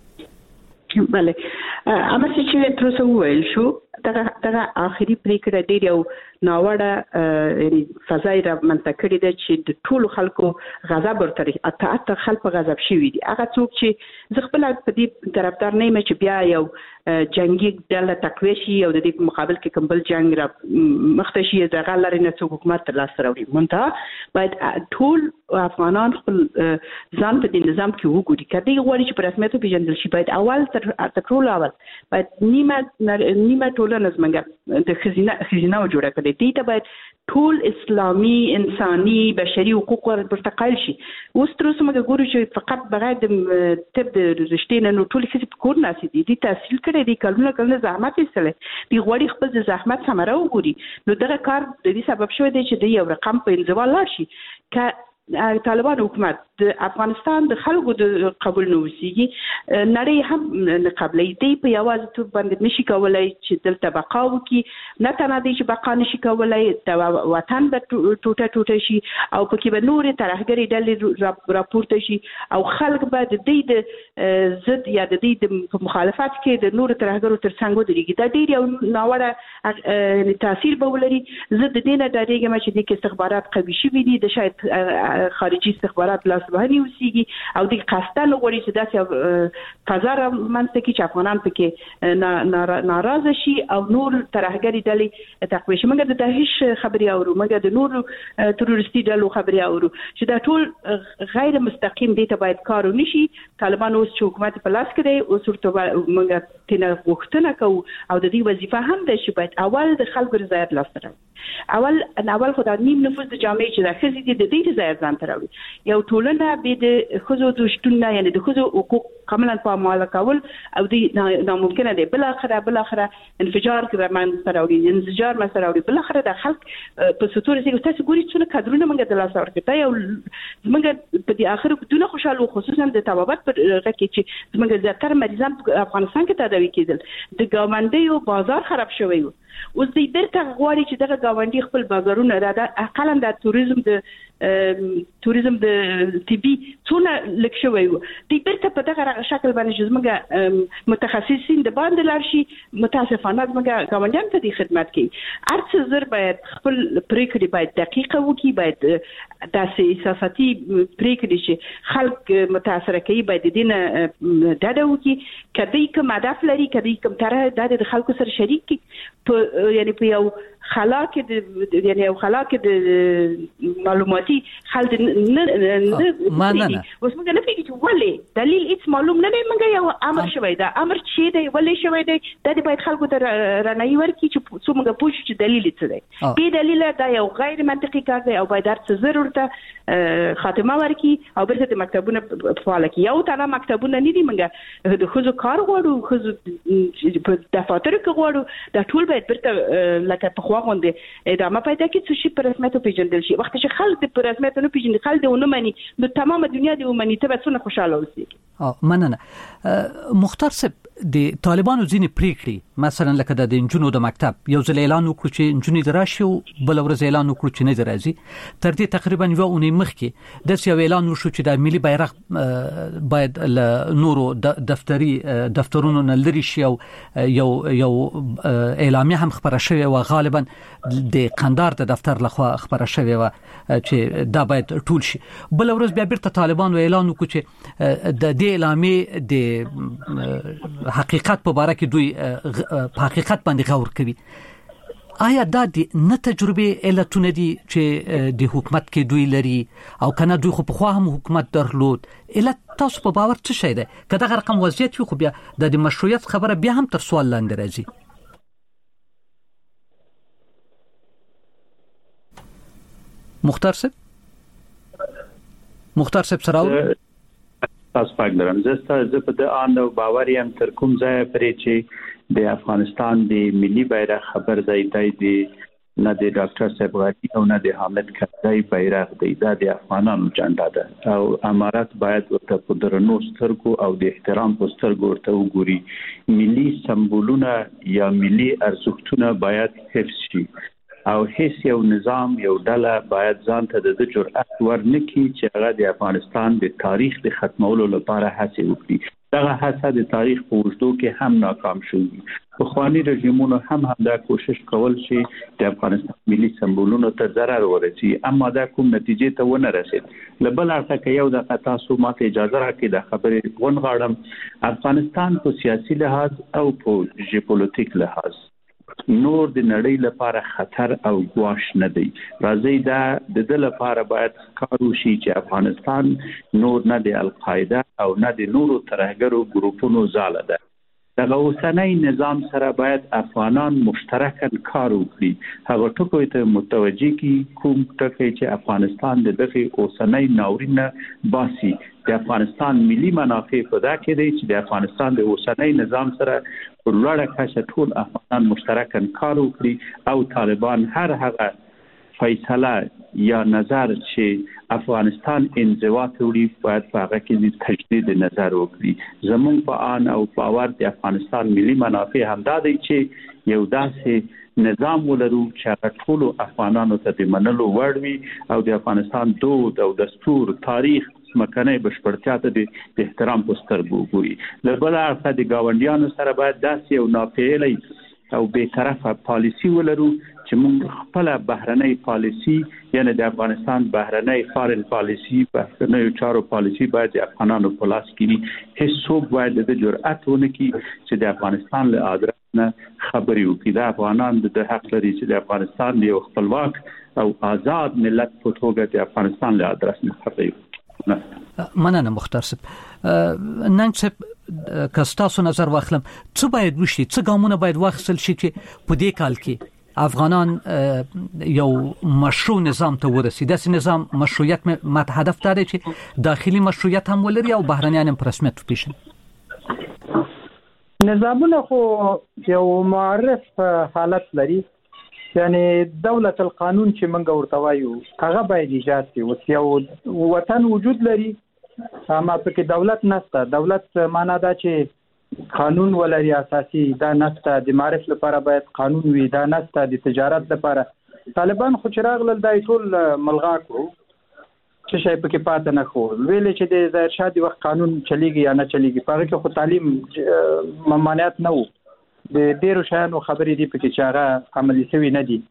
بله اما چې تر څو ویل شو دغه دغه اخري پریکړه ډیر یو ناوړه یعنی فضای را منځ کړی د چې د ټولو خلکو غضب ورته اته اته خلک غضب شوي دي هغه څوک چې زغبل په دې طرفدار نه مې چې بیا یو جنگي ډله تقوی شي او د دې په مقابل کې کوم بل جنگ را مخته شي دغه لري نه څوک حکومت تر لاس راوړي مونته باید ټول افغانان خپل ځان په دې نظام کې وګوري کدی غواړي چې په رسمیت پیژندل شي باید اول تر ټول اول باید نیمه نیمه ټولنه زمونږ د خزینه خزینه جوړه کړي شوی دي ته باید ټول اسلامي انساني بشري حقوق ورته قایل شي. اوس تر اوسه موږ ګورو چې فقط بغیر د طب د رشتې نه نو ټول ښځې په کور ناستې دي، دي تحصیل کړی دي، کلونه کلونه زحمت ایستلی دي، غواړي خپل د زحمت ثمره وګوري. نو دغه کار د دې سبب شوی دی چې د یو رقم په انزوا لاړ شي. که طالبان حکومت د افغانستان د خلکو د قبول نه وسیږي، نړۍ هم نه قبلې دی، په یوازې تو باندې نشي کولای چې دلته بقا وکړي، نه تنه دی چې بقا نشي کولای، د وطن به ټوټه ټوټه شي او پکې به نورې ترهګرې ډلې راپورته شي او خلک به د دې د ضد یا د دې د مخالفت کې د نورو ترهګرو ترڅنګ ودرېږي. دا ډېر یو ناوړه تاثیر به ولري. زه د دې نه ډارېږم چې د استخبارات قوي شوي دي، د شاید خارجي استخبارات لاس وهني وسیږي او د قصدن غوړي چې داسې فضا رامنځته کړي چې افغانان پکې ناراضه شي او نور ترهګري ډلې تقویه شي. موږ د داعش خبرې اورو، موږ د نورو تروریستي ډلو خبرې اورو چې دا ټول غیر مستقیم دي ته باید کار ونشي. طالبان اوس چې حکومت په لاس کې دی اوس ورته موږ تنه غوښتنه کوو او د دې وظیفه هم ده چې باید اول د خلکو رضایت لاسته راوړي. اول اول خو د نیم نفوذ د جامعې چې د ښځې دي د دې رضایت ځان ته راوړي. یو ټولنه به د ښځو د شتون نه یعنې د ښځو حقوق کاملا پامال کول او د ناممکنه دی بل اخره بل اخره انفجار کې رامنځته راوړي، انفجار مسره راوړي، بل اخره د خلک په ستوري کې تاسو ګوري څونه کډرونه موږ د لاس ورکړه. دا یو موږ په دې اخر کې دونه خوشاله خصوصا د طبابت پر رکه چې موږ زیاتره مریضان په افغانستان کې تداوي کېدل، د ګاونډیو بازار خراب شوی و. اوس دې درته غواړي چې دغه گاونډي خپل بازارونه را د اقلا د توریزم د توریزم د طبي څونه لک شوی و. دې درته په دغه شکل باندې چې موږ متخصصین د باندې لار شي، متاسفانه موږ گاونډیان ته د خدمت کوي. هرڅه زر باید خپل پریکړې باید دقیقه وکړي، باید داسې احساساتي پریکړې چې خلک متاثر کوي باید دې نه ډډه وکړي. کدی کوم هدف لري، کدی کوم طرح د خلکو سره شریک کی په یعنی په یو خلا کې د یعنی یو خلا کې د معلوماتي خل د نه نه اوس موږ نه پیږي چې ولې دلیل هیڅ معلوم نه دی. موږ یو امر شوی دا امر چې دی ولې شوی دی دا د باید خلکو ته رانایي ورکړي چې څو موږ پوه شو چې دلیل څه دی. بې دلیل دا یو غیر منطقي کار دی او باید هر څه ضرورت خاتمه ورکړي او بل څه مکتبونه فعال کړي. یو تنه مکتبونه نه دي، موږ د خزو کار غواړو، خزو په دفاتر کې غواړو، دا ټول باید برته لکه په واغوندې ادامه پیدا کړي چې شي په رسمیت پیژندل شي. وخت چې خلک په رسمیت نه پیژني، خلک ونه مني، نو تمامه دنیا دی ومني، ته به څونه خوشاله اوسې. اه مننه. مختار صاحب، د طالبانو ځینې پریکړې مثلا لکه د انجونو د مکتب یو ځل اعلان وکړو چې انجونې دراشي او بل ورځ اعلان وکړو چې نه درازي. تر دې تقریبا یو اونۍ مخکې د یو اعلان وشو چې د ملي بیرغ باید له نورو دفتري دفترونو نه لري شي او یو یو اعلامیه هم خبره شوې و، غالبا د قندار د دفتر لخوا خبره شوې و چې دا باید ټول شي. بل ورځ بیا بیرته طالبانو اعلان وکړو چې د دې اعلامیه د حقیقت په اړه کې دوی په حقیقت باندې غور کوي. آیا دا د نه تجربه علتونه دي چې د حکومت کې دوی لري او کنه دوی خو په خوا هم حکومت درلود؟ علت تاسو په باور څه شي ده؟ کله دا رقم وضعیت خو بیا د مشروعیت خبره بیا هم تر سوال لاندې راځي. مختار صاحب مختار صاحب سراو تاسو پاک درم زسته زه په د ان باور یم تر کوم ځای پرې چې د افغانستان د ملي بیرغ خبر ځای دی نه د ډاکټر صاحب غاټي او نه د حامد کرزي بیرغ دی، دا د افغانانو جنډا ده او امارات باید ورته په درنو سترګو او د احترام په سترګو ورته وګوري. ملي سمبولونه یا ملي ارزښتونه باید حفظ شي او هیڅ یو نظام یو ډله باید ځان ته د جرأت ورنکړي چې هغه د افغانستان د تاریخ د ختمولو لپاره هڅه وکړي. دغه هڅه د تاریخ په اوږدو کې هم ناکام شوه. پخواني رژیمونو هم همدا کوشش کول چې د افغانستان ملي سمبولونو ته ضرر ورسي، اما دا کوم نتیجې ته ونه رسید. لبل اړخه یو د تاسو ماته اجازه راکړئ د خبرې ونغاړم. افغانستان په سیاسي لحاظ او په ژوپولیټیک لحاظ نور د نړۍ لپاره خطر او ګواښ نه دی. راځي دا د دې لپاره باید کار وشي چې افغانستان نور نه د القاعده او نه د نورو ترهګرو ګروپونو ځاله ده. دغه اوسنۍ نظام سره باید افغانان مشترکاً کار وکړي. هغه ټکو ته متوجي کی کوم ټکی چې افغانستان د دغه اوسنۍ ناورینه باسي. د افغانستان ملي منافع په دا کې دی چې د افغانستان د اوسنۍ نظام سره په لوړه کچه ټول افغانان مشترکاً کار وکړي او طالبان هر هغه فیصله یا نظر چې افغانستان انزوا ته وړي باید په هغه کې تجدید نظر وکړي. زموږ په آن او باور د افغانستان ملي منافع همدا دی چې یو داسې نظام ولرو چې هغه ټول افغانانو ته د منلو وړ وي او د افغانستان دود او دستور تاریخ مکنه بشپړتیا ته د احترام په سترګو وګوري. له بل اړخه د ګاونډیانو سره باید داسې یو ناپېیلی او بی‌طرفه پالیسی ولرو چې موږ خپل بهرنۍ پالیسی یعنی د افغانستان بهرنۍ فارن پالیسی بهرنۍ چارو پالیسی باید د افغانانو په لاس کې وي. هیڅوک باید د جرأت ونه کړي چې د افغانستان له ادرس نه خبرې وکړي. د افغانان د حق لري چې د افغانستان د یو خپلواک او آزاد ملت په توګه د افغانستان له ادرس نه خبرې وکړي. مننه مختار صاحب. نن څه کستاسو نظر واخلم څه باید وشي، څه ګامونه باید واخیستل شي چې په دې کال کې افغانان یو مشروع نظام ته ورسي. داسې نظام مشروعیت مت هدف داره چې داخلي مشروعیت هم ولري او بهرنیان هم په رسمیت وپیژني. نظامونه خو یو معرف حالت لري، یعنی دولت القانون چې منګه ورته وایو هغه باید ایجاد شي. اوس یو وطن وجود لري اما پکې دولت نشته. دولت معنا دا چې قانون ولري اساسي، دا نشته. د معرف لپاره باید قانون وي، دا نشته. د تجارت لپاره طالبان خو چې راغلل دای ټول ملغا کړو چې شي پکې پاتې نه خو ویلې چې د ظاهر شاه د وخت قانون چلیږي یا نه چلیږي. په هغه کې خو تعلیم ممانعت نه وو. د ډیرو شیانو خبرې دي پکې چې هغه عملي شوي نه دي.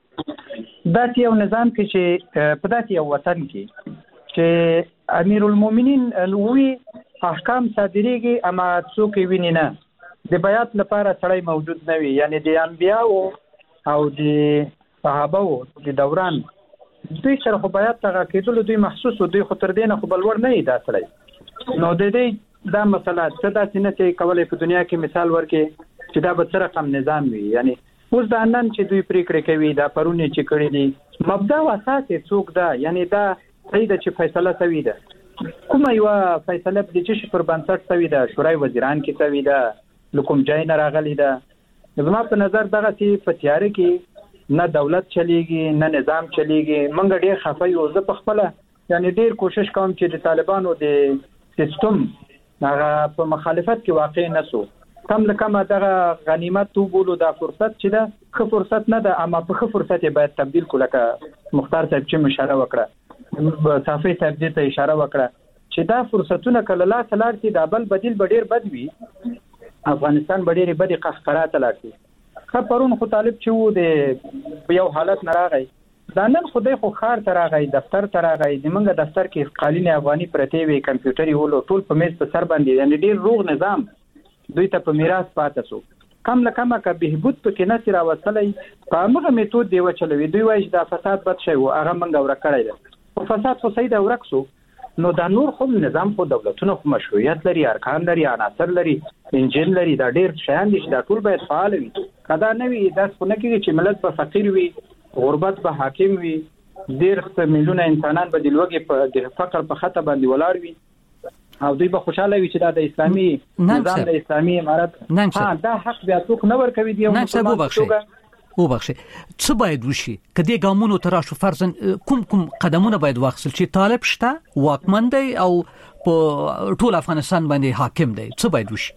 دا یو نظام کې چې په داسې یو وطن کې چې امیر المؤمنین الوی احکام صادریږي اما څوک ویني نه. د بیعت لپاره سړی موجود نه وي، یعنی د انبیاء او د صحابه د دوران دوی سره خو بیعت ته کېدل دوی محسوس او دوی خو تر دې نه خو بلور نه دا سړی. نو د دې دا مسله څه داسې نه چې کولای په دنیا کې مثال ورکې چې دا به څه رقم نظام وي. یعنی اوس دا نن چې دوی پریکړې کوي دا پرونی چې کړی دي مبدا او اساس څوک ده، یعنی دا صحیح ده چې فیصله شوې ده. کومه یو فیصله د چې پر بنسټ شوې ده، شورای وزیران کې شوې ده، لکم جای نه راغلی ده. زما په نظر دغه چې په تیار کې نه دولت چلیږي نه نظام چلیږي. منګ ډیر خفه یو زه په خپل یعنی ډیر کوشش کوم چې د طالبانو د سیستم هغه په مخالفت کې واقع نه سو. کم لکه دغه غنیمت تو بولو دا فرصت چې ده ښه فرصت نه ده اما په ښه فرصت باید تبدیل کړو. لکه مختار صاحب چې اشاره وکړه، صافي صاحب دې ته اشاره وکړه چې دا فرصتونه کله لا تلار چې د بل بدیل بډیر بد وي. افغانستان بډیر بدی قهقرات لاړي. خو پرون خو طالب چې وو د یو حالت نه راغی، دا نن خدای خو خار ته راغی، دفتر ته راغی. د منګه دفتر کې قالین افغاني پرته وي، کمپیوټر یې ولو ټول په میز په سر باندې، یعنی ډیر روغ نظام دوی ته په میراث پاتې شو. کم لکه کا بهبود پکې نه سره وصلې په هغه میتود دی وچلوي. دوی وایي دا فساد بد شي او هغه منګه ورکړی دی. په فساد خو سید ورکسو. نو دا نور خو نظام خو دولتونو خو مشروعیت لري، ارکان لري، عناصر لري، انجن لري. دا ډیر شیان دي چې دا ټول باید فعال وي. کدا نه وي دا څه نه کیږي چې ملت په فقیر وي، غربت به حاکم وي، ډیر میلیونه انسانان به د لوږې په د فقر په خطه باندې ولاړ وي او دوی به خوشاله وي چې دا د اسلامي نظام د اسلامي امارت ها دا حق بیا څوک نه ورکوي. دی او بخښه څه باید وشي کدی ګامونو تراشو فرضاً کوم کوم قدمونه باید واخیستل چې طالب شته واکمن دی او په ټول افغانستان باندې حاکم دی، څه باید وشي؟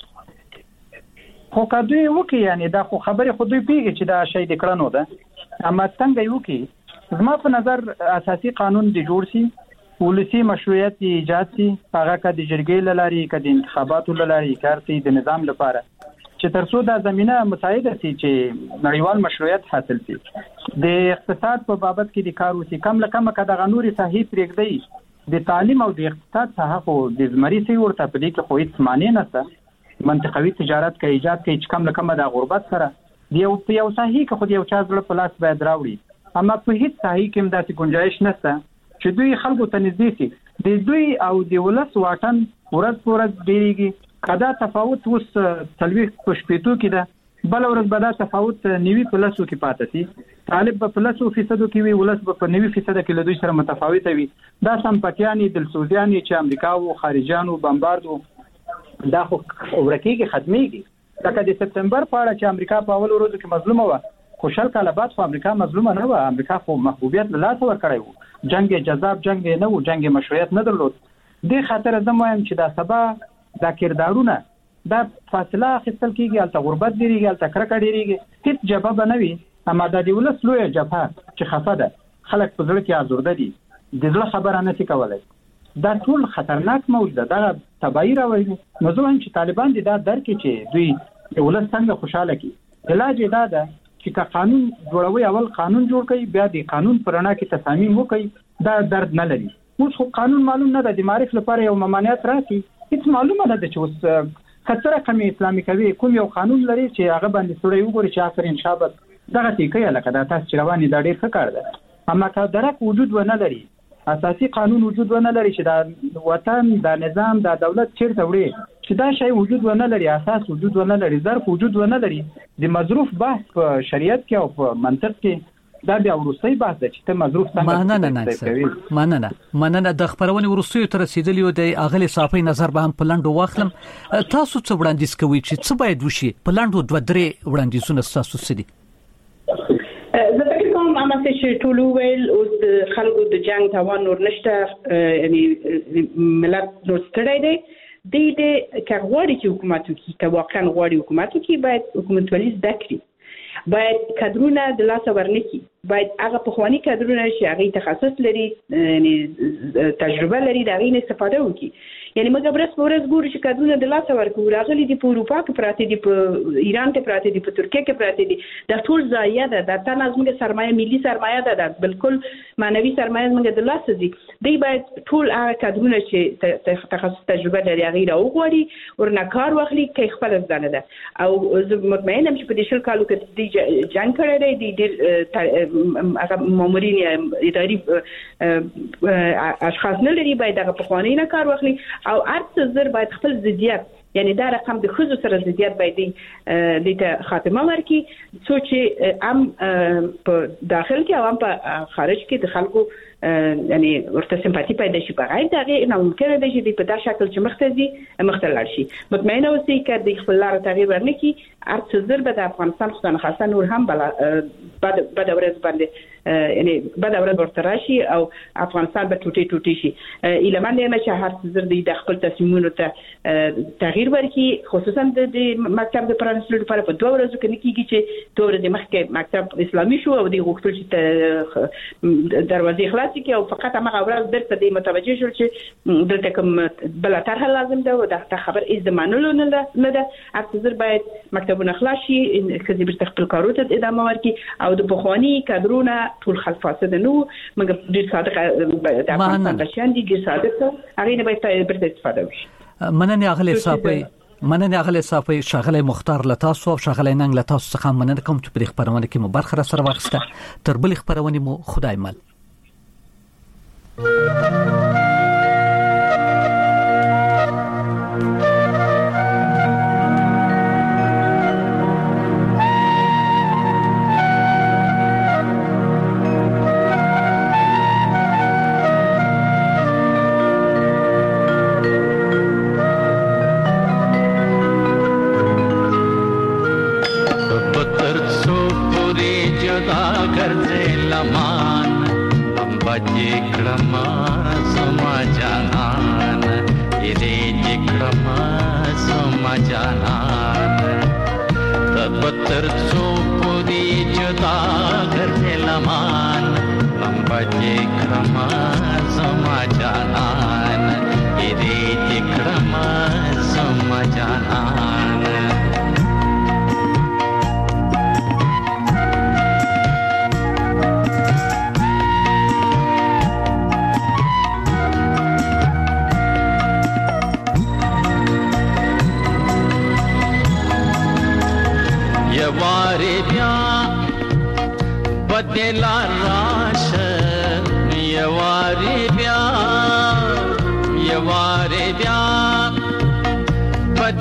خو کدی وکي یعنی دا خو خبره خو دوی پیږي چې دا شی د کړنو ده اما څنګه یو کی زما په نظر اساسي قانون دی جوړ شي، ولسی مشروعیت ایجاد شي، هغه کدی جرګې لاري کدی انتخاباتو لاري کارتي د نظام لپاره چې ترڅو دا زمينه مساعده شي چې نړیوال مشروعیت حاصل شي. د اقتصاد په بابت کې د کار وسی کم لکه مکه د غنوري صحیح پرېږدي د تعلیم او د اقتصاد څخه خو د زمري سي ورته په دې کې خو هیڅ معنی نشته. منطقوي تجارت کې ایجاد کې چې کم لکه د غربت سره دی یو په یو صحیح کې خو د یو چا زړه په لاس باید راوړي اما په هیڅ صحیح کې هم داسې گنجائش نشته چې دوی خلکو ته نږدې شي. د دوی او د ولس واټن ورځ ورځ ډیریږي. کدا تفاوت وس تلوي پښپېتو کې ده بل ورځ به دا تفاوت نیوي په لاسو کې پاتې شي طالب په پلسو فیصدو کې وی ولس په نوي فیصد کې له دوی سره متفاوت وي دا سمپټیاني دلسوزیاني چې امریکا او خارجانو بمباردو دا خو ورکیږي ختميږي لکه د سپتمبر په اړه چې امریکا په اول ورځو کې مظلومه و خوشحال کاله بعد خو امریکا مظلومه نه و امریکا خو محبوبیت له لاس ور کړی وو جنگ جذاب جنگ نه و جنگ مشروعیت نه درلود د خاطر زموږ هم چې دا سبا دا کردارونه دا فاصله خپل کېږي الته غربت ډیریږي الته کرکه ډیریږي هیڅ جواب نه وي اما د دې ولس لوی جبهه چې خفه ده خلک په ځل کې آزرده دي د ځل خبره نه شي کولای دا ټول خطرناک موضوع ده دا تبعی راوړي نو ځکه چې طالبان دي دا درک چې دوی ولس څنګه خوشاله کی علاج دا ده چې قانون جوړوي اول قانون جوړ کړي بیا د قانون پرانا کې تصامیم وکړي دا درد نه لري اوس خو قانون معلوم نه ده د معرفت لپاره یو ممانعت راځي هیڅ معلومه نه ده چې اوس کثره کمی اسلامي کوي کوم یو قانون لري چې هغه باندې سړی وګوري چې آخرین شابت دغه تیکه لکه دا تاسو چې رواني دا ډیر ښه کار ده اما که درک وجود و نه لري اساسي قانون وجود و نه لري چې دا وطن دا نظام دا دولت چیرته وړي چې دا شی وجود و نه لري اساس وجود و نه لري ظرف وجود و نه لري د مظروف بحث په شریعت کې او په منطق کې دا بیا ورسې بحث ده چې ته مظروف څنګه مننه نه مننه مننه د خبرونې ورسې تر رسیدلی د اغلی صافي نظر به هم پلانډو واخلم تاسو څه وړاندیز کوي چې څه باید وشي پلانډو دوه درې وړاندیزونه تاسو سدي زه فکر کوم اما چې ټول ویل او د خلکو د جنگ توان نور نشته یعنی ملت نور ستړی دی د دې کارواري چې حکومت کوي که واقعا غواړي حکومت کوي باید حکومت ولې ذکري باید کادرونه د لاس ورنکي باید هغه په خواني کادرونه چې هغه تخصص لري یعنی تجربه لري دا غي استفاده وکړي یعنی موږ برس پورس ګورو چې کادرونه د لاس ورکو راغلي دي په اروپا کې پراته دي په ایران کې پراته دي په ترکیه کې پراته دي دا ټول ضایع ده دا تاسو موږ سرمایه ملي سرمایه ده دا بالکل مانوي سرمایه موږ د لاس دي دی باید ټول هغه کادرونه چې تخصص تجربه لري هغه راوغوري ورنه کار واخلي کې خپل ځانه ده او مطمئن هم چې په دې شل کالو کې د جنگ کړی دی د هغه مامورین اداري اشخاص نه لري باید هغه په خواني نه کار واخلي او ارڅ زر باید خپل ضدیت یعنی دا رقم د خزو سره ضدیت باید د ته خاتمه ورکړي چې ام په داخل کې او ام په خارج کې د خلکو یعنی ورته سمپاتي پیدا شي په غیر دغه نه ممکن دی چې په داسې شکل چې مختزي مختلل شي مطمئنه اوسئ چې د خپل لار تغییر ورنکړي ارڅ زر به د افغانستان خصوصا خاصه نور هم بل بعد بعد ورځ باندې یعنی بعد ورځ ورته راشي او افغانستان به ټوټي ټوټي شي ایلمان نه چې هر زر د خپل تصمیمونو ته تغییر ورکړي خصوصا د مکتب د پرانستلو لپاره په دوه ورځو کې نه کیږي چې دوه ورځې مخکې مکتب اسلامي شو او د غوښتل چې دروازې خلاص کې او فقط هغه ورځ درته د متوجه شول چې دلته کوم بل طرح لازم ده او دا خبر از د منلو نه ده اکثر باید مکتبونه خلاص شي چې به خپل کارو ته ادامه ورکړي او د بخوانی کادرونه ټول خلک فاسد نه مګر ډیر صادق د افغانستان بشان دي ډیر صادق هغه نه باید پر استفاده وشي مننه اغلی صافي مننه اغلی صافي شغله مختار لتاسو او شغله ننګ لتاسو څخه مننه کوم چې په خبرونه کې مو برخه سره واخسته تر بل خبرونه مو خدای مل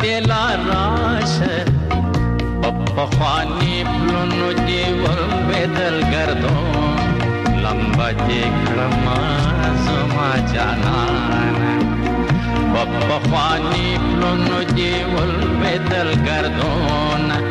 دلا راشه پخوانی پلونو دی ور بدل گردون لمبا دی کړما زما جانان پخوانی پلونو دی ور بدل گردون